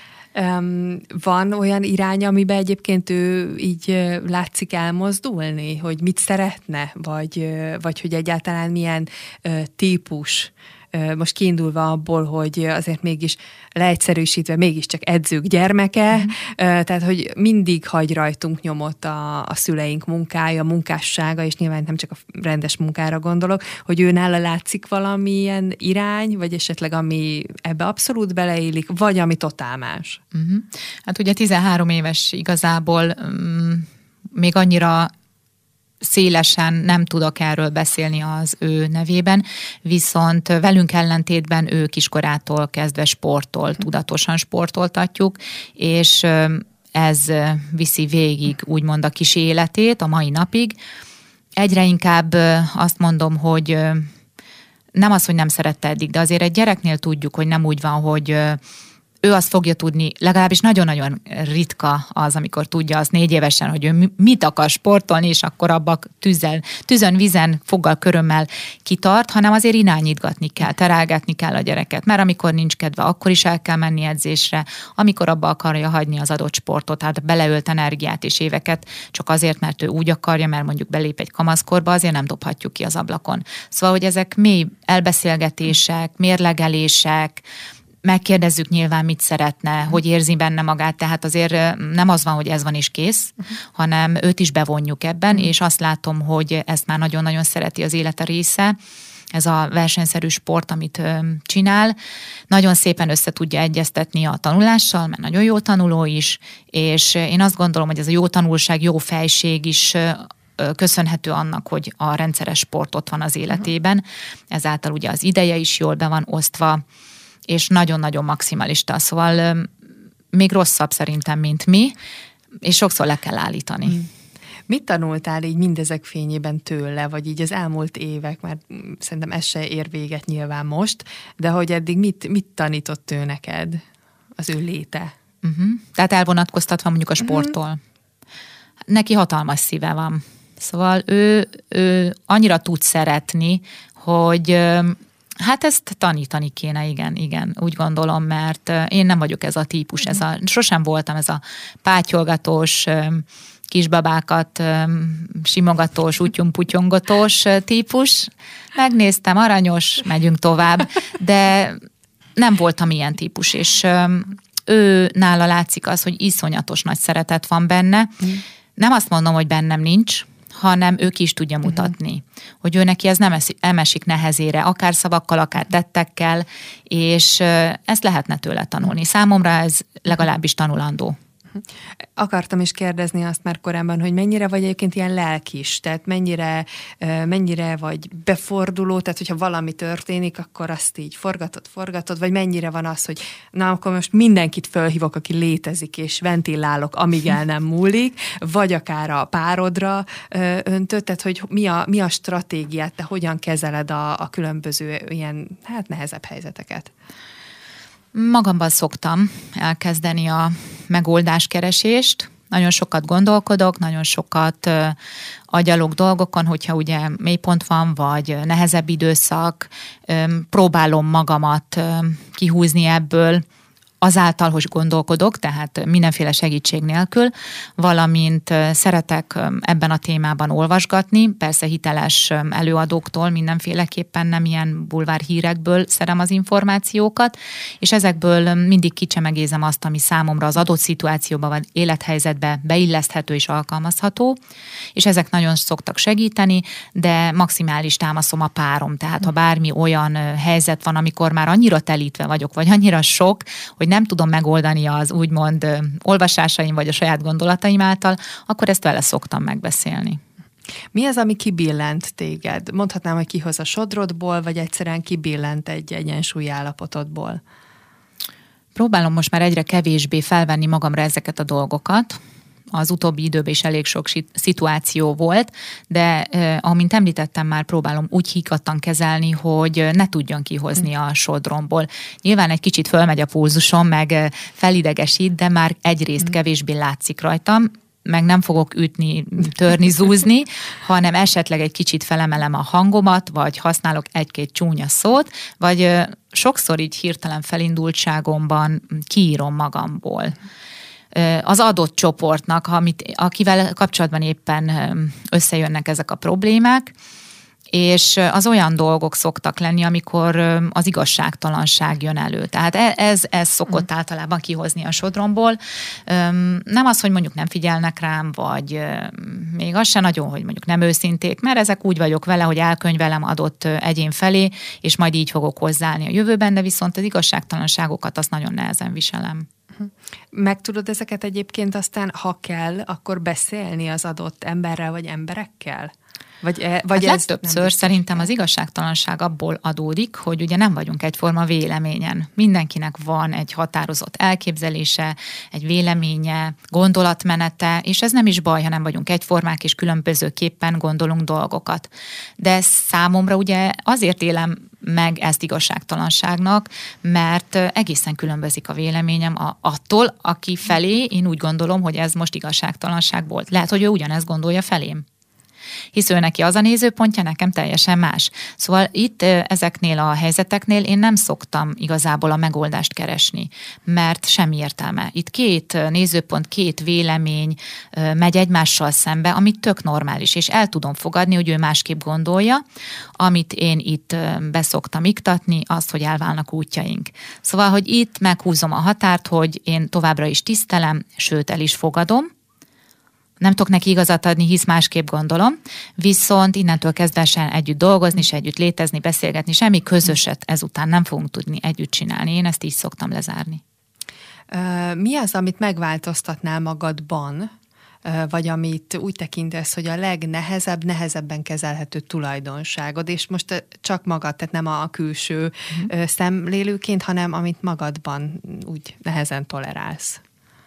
Van olyan irány, amiben egyébként ő így látszik elmozdulni, hogy mit szeretne, vagy hogy egyáltalán milyen típus, most kiindulva abból, hogy azért mégis leegyszerűsítve mégiscsak edzők gyermeke, tehát hogy mindig hagy rajtunk nyomot a szüleink munkája, munkássága, és nyilván nem csak a rendes munkára gondolok, hogy ő nála látszik valamilyen irány, vagy esetleg ami ebbe abszolút beleillik, vagy ami totál más.
Hát ugye 13 éves igazából még annyira szélesen nem tudok erről beszélni az ő nevében, viszont velünk ellentétben ő kiskorától kezdve sportol, tudatosan sportoltatjuk, és ez viszi végig úgymond a kis életét a mai napig. Egyre inkább azt mondom, hogy nem az, hogy nem szerette eddig, de azért egy gyereknél tudjuk, hogy nem úgy van, hogy ő azt fogja tudni, legalábbis nagyon-nagyon ritka az, amikor tudja az 4 évesen, hogy ő mit akar sportolni, és akkor abba tűzön, vízen, foggal, körömmel kitart, hanem azért irányítgatni kell, terelgetni kell a gyereket, mert amikor nincs kedve, akkor is el kell menni edzésre, amikor abba akarja hagyni az adott sportot, tehát beleölt energiát és éveket, csak azért, mert ő úgy akarja, mert mondjuk belép egy kamaszkorba, azért nem dobhatjuk ki az ablakon. Szóval, hogy ezek mély elbeszélgetések, mérlegelések, megkérdezzük nyilván, mit szeretne, hogy érzi benne magát, tehát azért nem az van, hogy ez van és kész, hanem őt is bevonjuk ebben, és azt látom, hogy ezt már nagyon-nagyon szereti, az élete része, ez a versenyszerű sport, amit csinál. Nagyon szépen össze tudja egyeztetni a tanulással, mert nagyon jó tanuló is, és én azt gondolom, hogy ez a jó tanulság, jó fejség is köszönhető annak, hogy a rendszeres sport ott van az életében. Ezáltal ugye az ideje is jól be van osztva, és nagyon-nagyon maximalista. Szóval még rosszabb szerintem, mint mi, és sokszor le kell állítani.
Mit tanultál így mindezek fényében tőle, vagy így az elmúlt évek, mert szerintem ez se ér véget nyilván most, de hogy eddig mit tanított ő neked, az ő léte?
Tehát elvonatkoztatva mondjuk a sporttól. Neki hatalmas szíve van. Szóval ő annyira tud szeretni, hogy hát ezt tanítani kéne, igen, úgy gondolom, mert én nem vagyok ez a típus, sosem voltam ez a pátyolgatós, kisbabákat simogatós, utyum-putyongatós típus. Megnéztem, aranyos, megyünk tovább, de nem voltam ilyen típus, és ő nála látszik az, hogy iszonyatos nagy szeretet van benne. Nem azt mondom, hogy bennem nincs, hanem ő ki is tudja mutatni, hogy ő neki ez nem esik nehezére, akár szavakkal, akár tettekkel, és ezt lehetne tőle tanulni. Számomra ez legalábbis tanulandó.
Akartam is kérdezni azt már korábban, hogy mennyire vagy egyébként ilyen lelkis, tehát mennyire vagy beforduló, tehát hogyha valami történik, akkor azt így forgatod, vagy mennyire van az, hogy na, akkor most mindenkit fölhívok, aki létezik, és ventilálok, amíg el nem múlik, vagy akár a párodra öntöd, tehát hogy mi a stratégiát, te hogyan kezeled a különböző ilyen, hát nehezebb helyzeteket?
Magamban szoktam elkezdeni a megoldáskeresést. Nagyon sokat gondolkodok, nagyon sokat agyalok dolgokon, hogyha ugye mélypont van, vagy nehezebb időszak, próbálom magamat kihúzni ebből, azáltal, hogy gondolkodok, tehát mindenféle segítség nélkül, valamint szeretek ebben a témában olvasgatni, persze hiteles előadóktól, mindenféleképpen nem ilyen bulvárhírekből szerem az információkat, és ezekből mindig kicsemegézem azt, ami számomra az adott szituációban vagy élethelyzetbe beilleszthető és alkalmazható, és ezek nagyon szoktak segíteni, de maximális támaszom a párom, tehát ha bármi olyan helyzet van, amikor már annyira telítve vagyok, vagy annyira sok, hogy nem tudom megoldani az úgymond olvasásaim vagy a saját gondolataim által, akkor ezt vele szoktam megbeszélni.
Mi az, ami kibillent téged? Mondhatnám, hogy kihoz a sodrodból, vagy egyszerűen kibillent egy egyensúlyi állapotodból?
Próbálom most már egyre kevésbé felvenni magamra ezeket a dolgokat. Az utóbbi időben is elég sok szituáció volt, de amint említettem, már próbálom úgy higgadtan kezelni, hogy ne tudjon kihozni a sodromból. Nyilván egy kicsit fölmegy a pulzusom, meg felidegesít, de már egyrészt kevésbé látszik rajtam, meg nem fogok ütni, törni, zúzni, hanem esetleg egy kicsit felemelem a hangomat, vagy használok egy-két csúnya szót, vagy sokszor így hirtelen felindultságomban kiírom magamból. Az adott csoportnak, akivel kapcsolatban éppen összejönnek ezek a problémák, és az olyan dolgok szoktak lenni, amikor az igazságtalanság jön elő. Tehát ez szokott általában kihozni a sodromból. Nem az, hogy mondjuk nem figyelnek rám, vagy még az se nagyon, hogy mondjuk nem őszinték, mert ezek úgy vagyok vele, hogy elkönyvelem adott egyén felé, és majd így fogok hozzáállni a jövőben, de viszont az igazságtalanságokat azt nagyon nehezen viselem.
Meg tudod ezeket egyébként aztán, ha kell, akkor beszélni az adott emberrel vagy emberekkel? Vagy
hát legtöbbször szerintem az igazságtalanság abból adódik, hogy ugye nem vagyunk egyforma véleményen. Mindenkinek van egy határozott elképzelése, egy véleménye, gondolatmenete, és ez nem is baj, ha nem vagyunk egyformák, és különbözőképpen gondolunk dolgokat. De számomra ugye azért élem meg ezt igazságtalanságnak, mert egészen különbözik a véleményem attól, aki felé én úgy gondolom, hogy ez most igazságtalanság volt. Lehet, hogy ő ugyanezt gondolja felém. Hisz ő neki az a nézőpontja, nekem teljesen más. Szóval itt ezeknél a helyzeteknél én nem szoktam igazából a megoldást keresni, mert semmi értelme. Itt két nézőpont, két vélemény megy egymással szembe, amit tök normális, és el tudom fogadni, hogy ő másképp gondolja, amit én itt beszoktam iktatni, azt, hogy elválnak útjaink. Szóval, hogy itt meghúzom a határt, hogy én továbbra is tisztelem, sőt el is fogadom. Nem tudok neki igazat adni, hisz másképp gondolom, viszont innentől kezdve sem együtt dolgozni, se együtt létezni, beszélgetni, semmi közöset ezután nem fogunk tudni együtt csinálni. Én ezt így szoktam lezárni.
Mi az, amit megváltoztatnál magadban, vagy amit úgy tekintesz, hogy a nehezebben kezelhető tulajdonságod, és most csak magad, tehát nem a külső szemlélőként, hanem amit magadban úgy nehezen tolerálsz?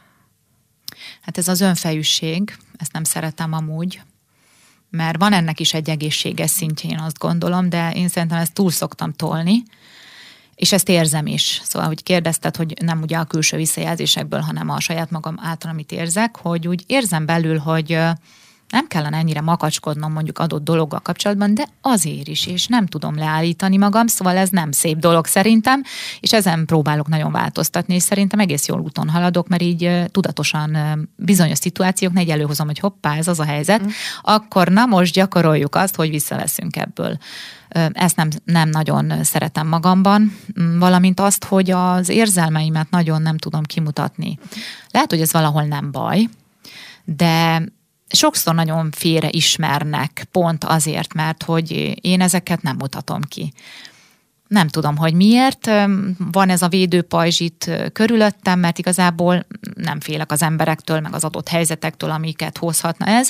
Hát ez az önfejűség, ezt nem szeretem amúgy, mert van ennek is egy egészséges szintje, én azt gondolom, de én szerintem ezt túl szoktam tolni, és ezt érzem is. Szóval, hogy kérdezted, hogy nem ugye a külső visszajelzésekből, hanem a saját magam által, amit érzek, hogy úgy érzem belül, hogy nem kellene ennyire makacskodnom mondjuk adott dologgal kapcsolatban, de azért is, és nem tudom leállítani magam, szóval ez nem szép dolog szerintem, és ezen próbálok nagyon változtatni, és szerintem egész jól úton haladok, mert így tudatosan bizonyos szituációknál így előhozom, hogy hoppá, ez az a helyzet, akkor na most gyakoroljuk azt, hogy visszaveszünk ebből. Ezt nem nagyon szeretem magamban, valamint azt, hogy az érzelmeimet nagyon nem tudom kimutatni. Lehet, hogy ez valahol nem baj, de sokszor nagyon félre ismernek, pont azért, mert hogy én ezeket nem mutatom ki. Nem tudom, hogy miért. Van ez a védőpajzs itt körülöttem, mert igazából nem félek az emberektől, meg az adott helyzetektől, amiket hozhatna ez.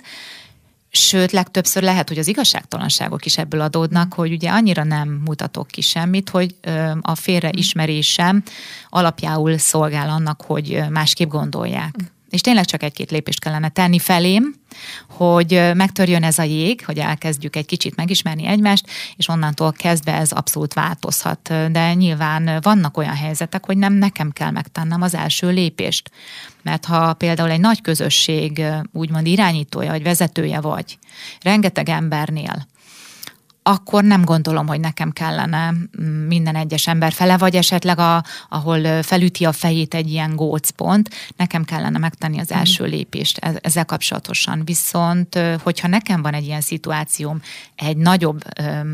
Sőt, legtöbbször lehet, hogy az igazságtalanságok is ebből adódnak, hogy ugye annyira nem mutatok ki semmit, hogy a félreismerésem alapjául szolgál annak, hogy másképp gondolják. És tényleg csak egy-két lépést kellene tenni felém, hogy megtörjön ez a jég, hogy elkezdjük egy kicsit megismerni egymást, és onnantól kezdve ez abszolút változhat. De nyilván vannak olyan helyzetek, hogy nem nekem kell megtennem az első lépést. Mert ha például egy nagy közösség úgymond irányítója vagy vezetője vagy, rengeteg embernél, akkor nem gondolom, hogy nekem kellene minden egyes ember fele, vagy esetleg ahol felüti a fejét egy ilyen gócpont, nekem kellene megtenni az első lépést ezzel kapcsolatosan. Viszont, hogyha nekem van egy ilyen szituációm egy nagyobb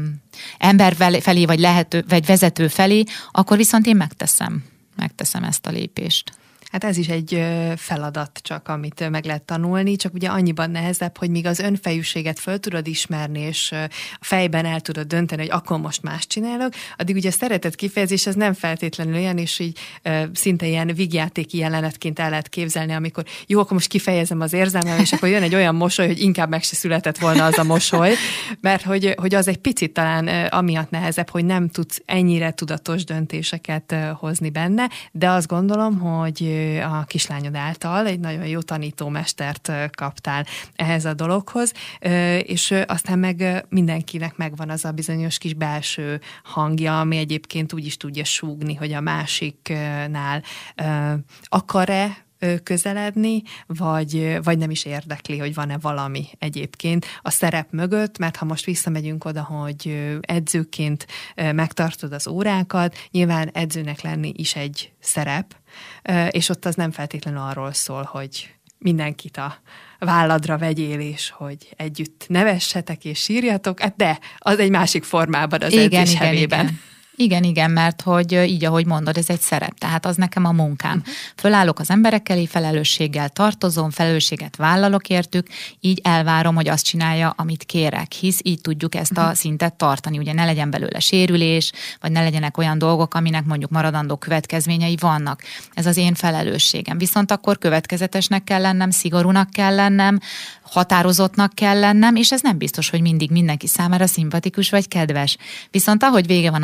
ember felé, vagy vezető felé, akkor viszont én megteszem ezt a lépést.
Hát ez is egy feladat csak, amit meg lehet tanulni, csak ugye annyiban nehezebb, hogy míg az önfejűséget föl tudod ismerni, és a fejben el tudod dönteni, hogy akkor most más csinálok, addig ugye a szeretet kifejezés az nem feltétlenül olyan, és így szinte ilyen vígjátéki jelenetként el lehet képzelni, amikor jó, akkor most kifejezem az érzelmem, és akkor jön egy olyan mosoly, hogy inkább meg se született volna az a mosoly, mert hogy az egy picit talán amiatt nehezebb, hogy nem tudsz ennyire tudatos döntéseket hozni benne, de azt gondolom, hogy a kislányod által egy nagyon jó tanítómestert kaptál ehhez a dologhoz, és aztán meg mindenkinek megvan az a bizonyos kis belső hangja, ami egyébként úgy is tudja súgni, hogy a másiknál akar-e közeledni, vagy nem is érdekli, hogy van-e valami egyébként a szerep mögött, mert ha most visszamegyünk oda, hogy edzőként megtartod az órákat, nyilván edzőnek lenni is egy szerep, és ott az nem feltétlenül arról szól, hogy mindenkit a válladra vegyél, és hogy együtt nevessetek és sírjatok, de az egy másik formában az edzés hevében.
Igen, mert hogy így, ahogy mondod, ez egy szerep, tehát az nekem a munkám. Fölállok az emberek elé, felelősséggel tartozom, felelősséget vállalok értük, így elvárom, hogy azt csinálja, amit kérek, hisz így tudjuk ezt a szintet tartani. Ugye ne legyen belőle sérülés, vagy ne legyenek olyan dolgok, aminek mondjuk maradandó következményei vannak. Ez az én felelősségem. Viszont akkor következetesnek kell lennem, szigorúnak kell lennem, határozottnak kell lennem, és ez nem biztos, hogy mindig mindenki számára szimpatikus vagy kedves. Viszont ahogy vége van az órának,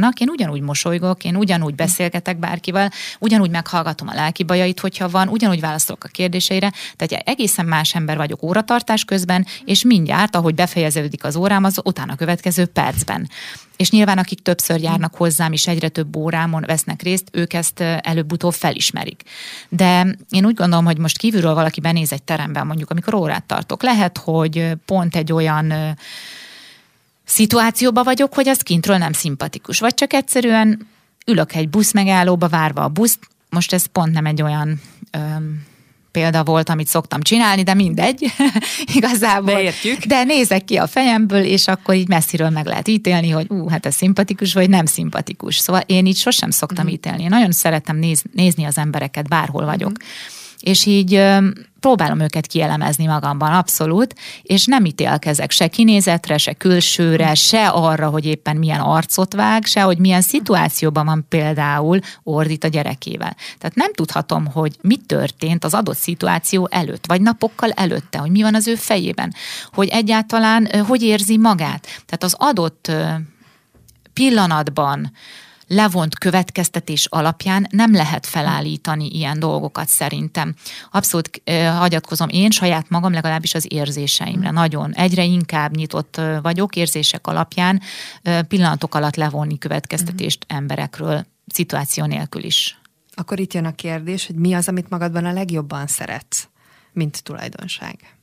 órának, én ugyanúgy mosolygok, én ugyanúgy beszélgetek bárkivel, ugyanúgy meghallgatom a lelki bajait, hogyha van, ugyanúgy válaszolok a kérdéseire, tehát egészen más ember vagyok óratartás közben, és mindjárt, ahogy befejeződik az órám, az utána következő percben. És nyilván akik többször járnak hozzám, és egyre több órámon vesznek részt, ők ezt előbb-utóbb felismerik. De én úgy gondolom, hogy most kívülről valaki benéz egy teremben, mondjuk amikor órát tartok, lehet, hogy pont egy olyan szituációban vagyok, hogy az kintről nem szimpatikus. Vagy csak egyszerűen ülök egy busz megállóba várva a buszt, most ez pont nem egy olyan példa volt, amit szoktam csinálni, de mindegy, igazából.
Beértjük.
De nézek ki a fejemből, és akkor így messziről meg lehet ítélni, hogy hát ez szimpatikus, vagy nem szimpatikus. Szóval én így sosem szoktam ítélni. Én nagyon szeretem nézni az embereket, bárhol vagyok. És így próbálom őket kielemezni magamban, abszolút, és nem ítélkezek se kinézetre, se külsőre, se arra, hogy éppen milyen arcot vág, se hogy milyen szituációban van például ordít a gyerekével. Tehát nem tudhatom, hogy mi történt az adott szituáció előtt, vagy napokkal előtte, hogy mi van az ő fejében, hogy egyáltalán hogy érzi magát. Tehát az adott pillanatban levont következtetés alapján nem lehet felállítani ilyen dolgokat szerintem. Abszolút hagyatkozom én saját magam legalábbis az érzéseimre. Nagyon. Egyre inkább nyitott vagyok érzések alapján pillanatok alatt levonni következtetést emberekről, szituáció nélkül is.
Akkor itt jön a kérdés, hogy mi az, amit magadban a legjobban szeretsz, mint tulajdonság?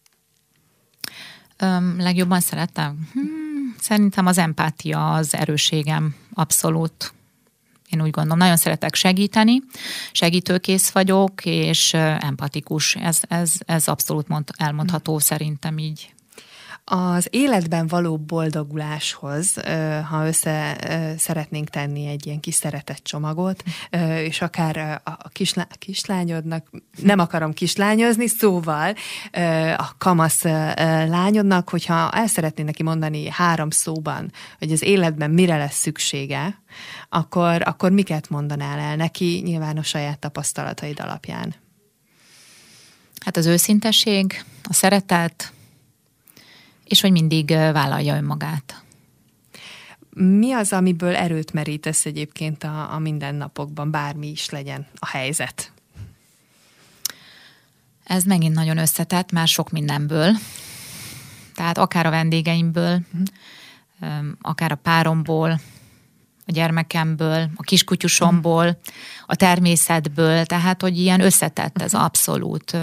Legjobban szeretem? Szerintem az empátia az erősségem, abszolút. Én úgy gondolom, nagyon szeretek segíteni, segítőkész vagyok, és empatikus. Ez abszolút elmondható szerintem így.
Az életben való boldoguláshoz, ha össze szeretnénk tenni egy ilyen kis szeretett csomagot, és akár a kislányodnak, nem akarom kislányozni, szóval a kamasz lányodnak, hogyha el szeretnél neki mondani 3 szóban, hogy az életben mire lesz szüksége, akkor miket mondanál el neki, nyilván a saját tapasztalataid alapján?
Hát az őszintesség, a szeretet, és hogy mindig vállalja önmagát.
Mi az, amiből erőt merítesz egyébként a mindennapokban, bármi is legyen a helyzet?
Ez megint nagyon összetett, már sok mindenből. Tehát akár a vendégeimből, akár a páromból, a gyermekemből, a kiskutyusomból, a természetből, tehát hogy ilyen összetett ez abszolút.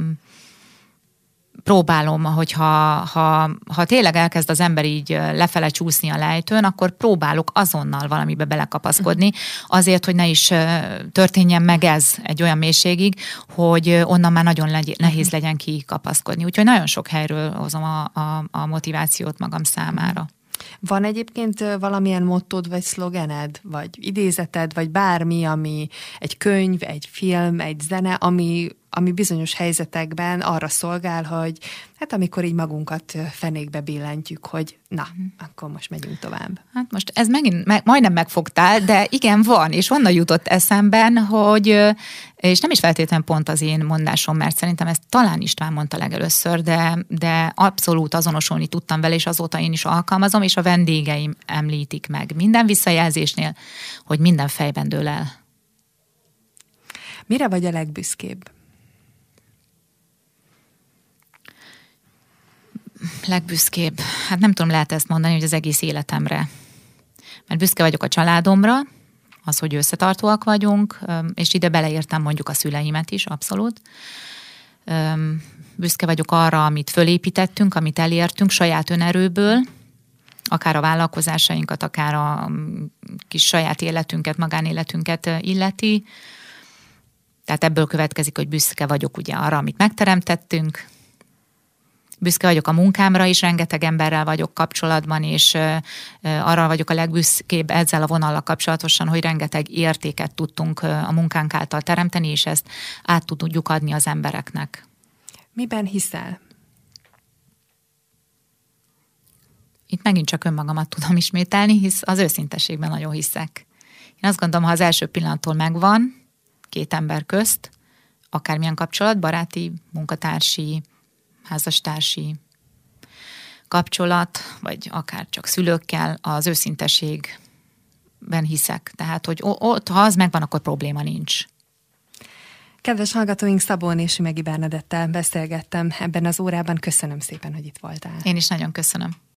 Próbálom, ha tényleg elkezd az ember így lefele csúszni a lejtőn, akkor próbálok azonnal valamibe belekapaszkodni, azért, hogy ne is történjen meg ez egy olyan mélységig, hogy onnan már nagyon nehéz legyen kikapaszkodni. Úgyhogy nagyon sok helyről hozom a motivációt magam számára.
Van egyébként valamilyen mottód, vagy szlogened, vagy idézeted, vagy bármi, ami egy könyv, egy film, egy zene, ami bizonyos helyzetekben arra szolgál, hogy hát amikor így magunkat fenékbe billentjük, hogy na, akkor most megyünk tovább.
Hát most ez megint majdnem megfogtál, de igen, van, és onnan jutott eszemben, hogy, és nem is feltétlenül pont az én mondásom, mert szerintem ezt talán István mondta legelőször, de abszolút azonosulni tudtam vele, és azóta én is alkalmazom, és a vendégeim említik meg minden visszajelzésnél, hogy minden fejben dől el.
Mire vagy a legbüszkébb?
Legbüszkébb. Hát nem tudom, lehet ezt mondani, hogy az egész életemre. Mert büszke vagyok a családomra, az, hogy összetartóak vagyunk, és ide beleértem mondjuk a szüleimet is, abszolút. Büszke vagyok arra, amit fölépítettünk, amit elértünk saját önerőből, akár a vállalkozásainkat, akár a kis saját életünket, magánéletünket illeti. Tehát ebből következik, hogy büszke vagyok ugye arra, amit megteremtettünk. Büszke vagyok a munkámra is, rengeteg emberrel vagyok kapcsolatban, és arra vagyok a legbüszkébb ezzel a vonallal kapcsolatosan, hogy rengeteg értéket tudtunk a munkánk által teremteni, és ezt át tudjuk adni az embereknek.
Miben hiszel?
Itt megint csak önmagamat tudom ismételni, hisz az őszintességben nagyon hiszek. Én azt gondolom, ha az első pillanattól megvan, 2 ember közt, akármilyen kapcsolat, baráti, munkatársi, házastársi kapcsolat, vagy akár csak szülőkkel, az őszintesség ben hiszek. Tehát, hogy ott, ha az megvan, akkor probléma nincs.
Kedves hallgatóink, Szabó és Sümegi Bernadettel beszélgettem ebben az órában. Köszönöm szépen, hogy itt voltál.
Én is nagyon köszönöm.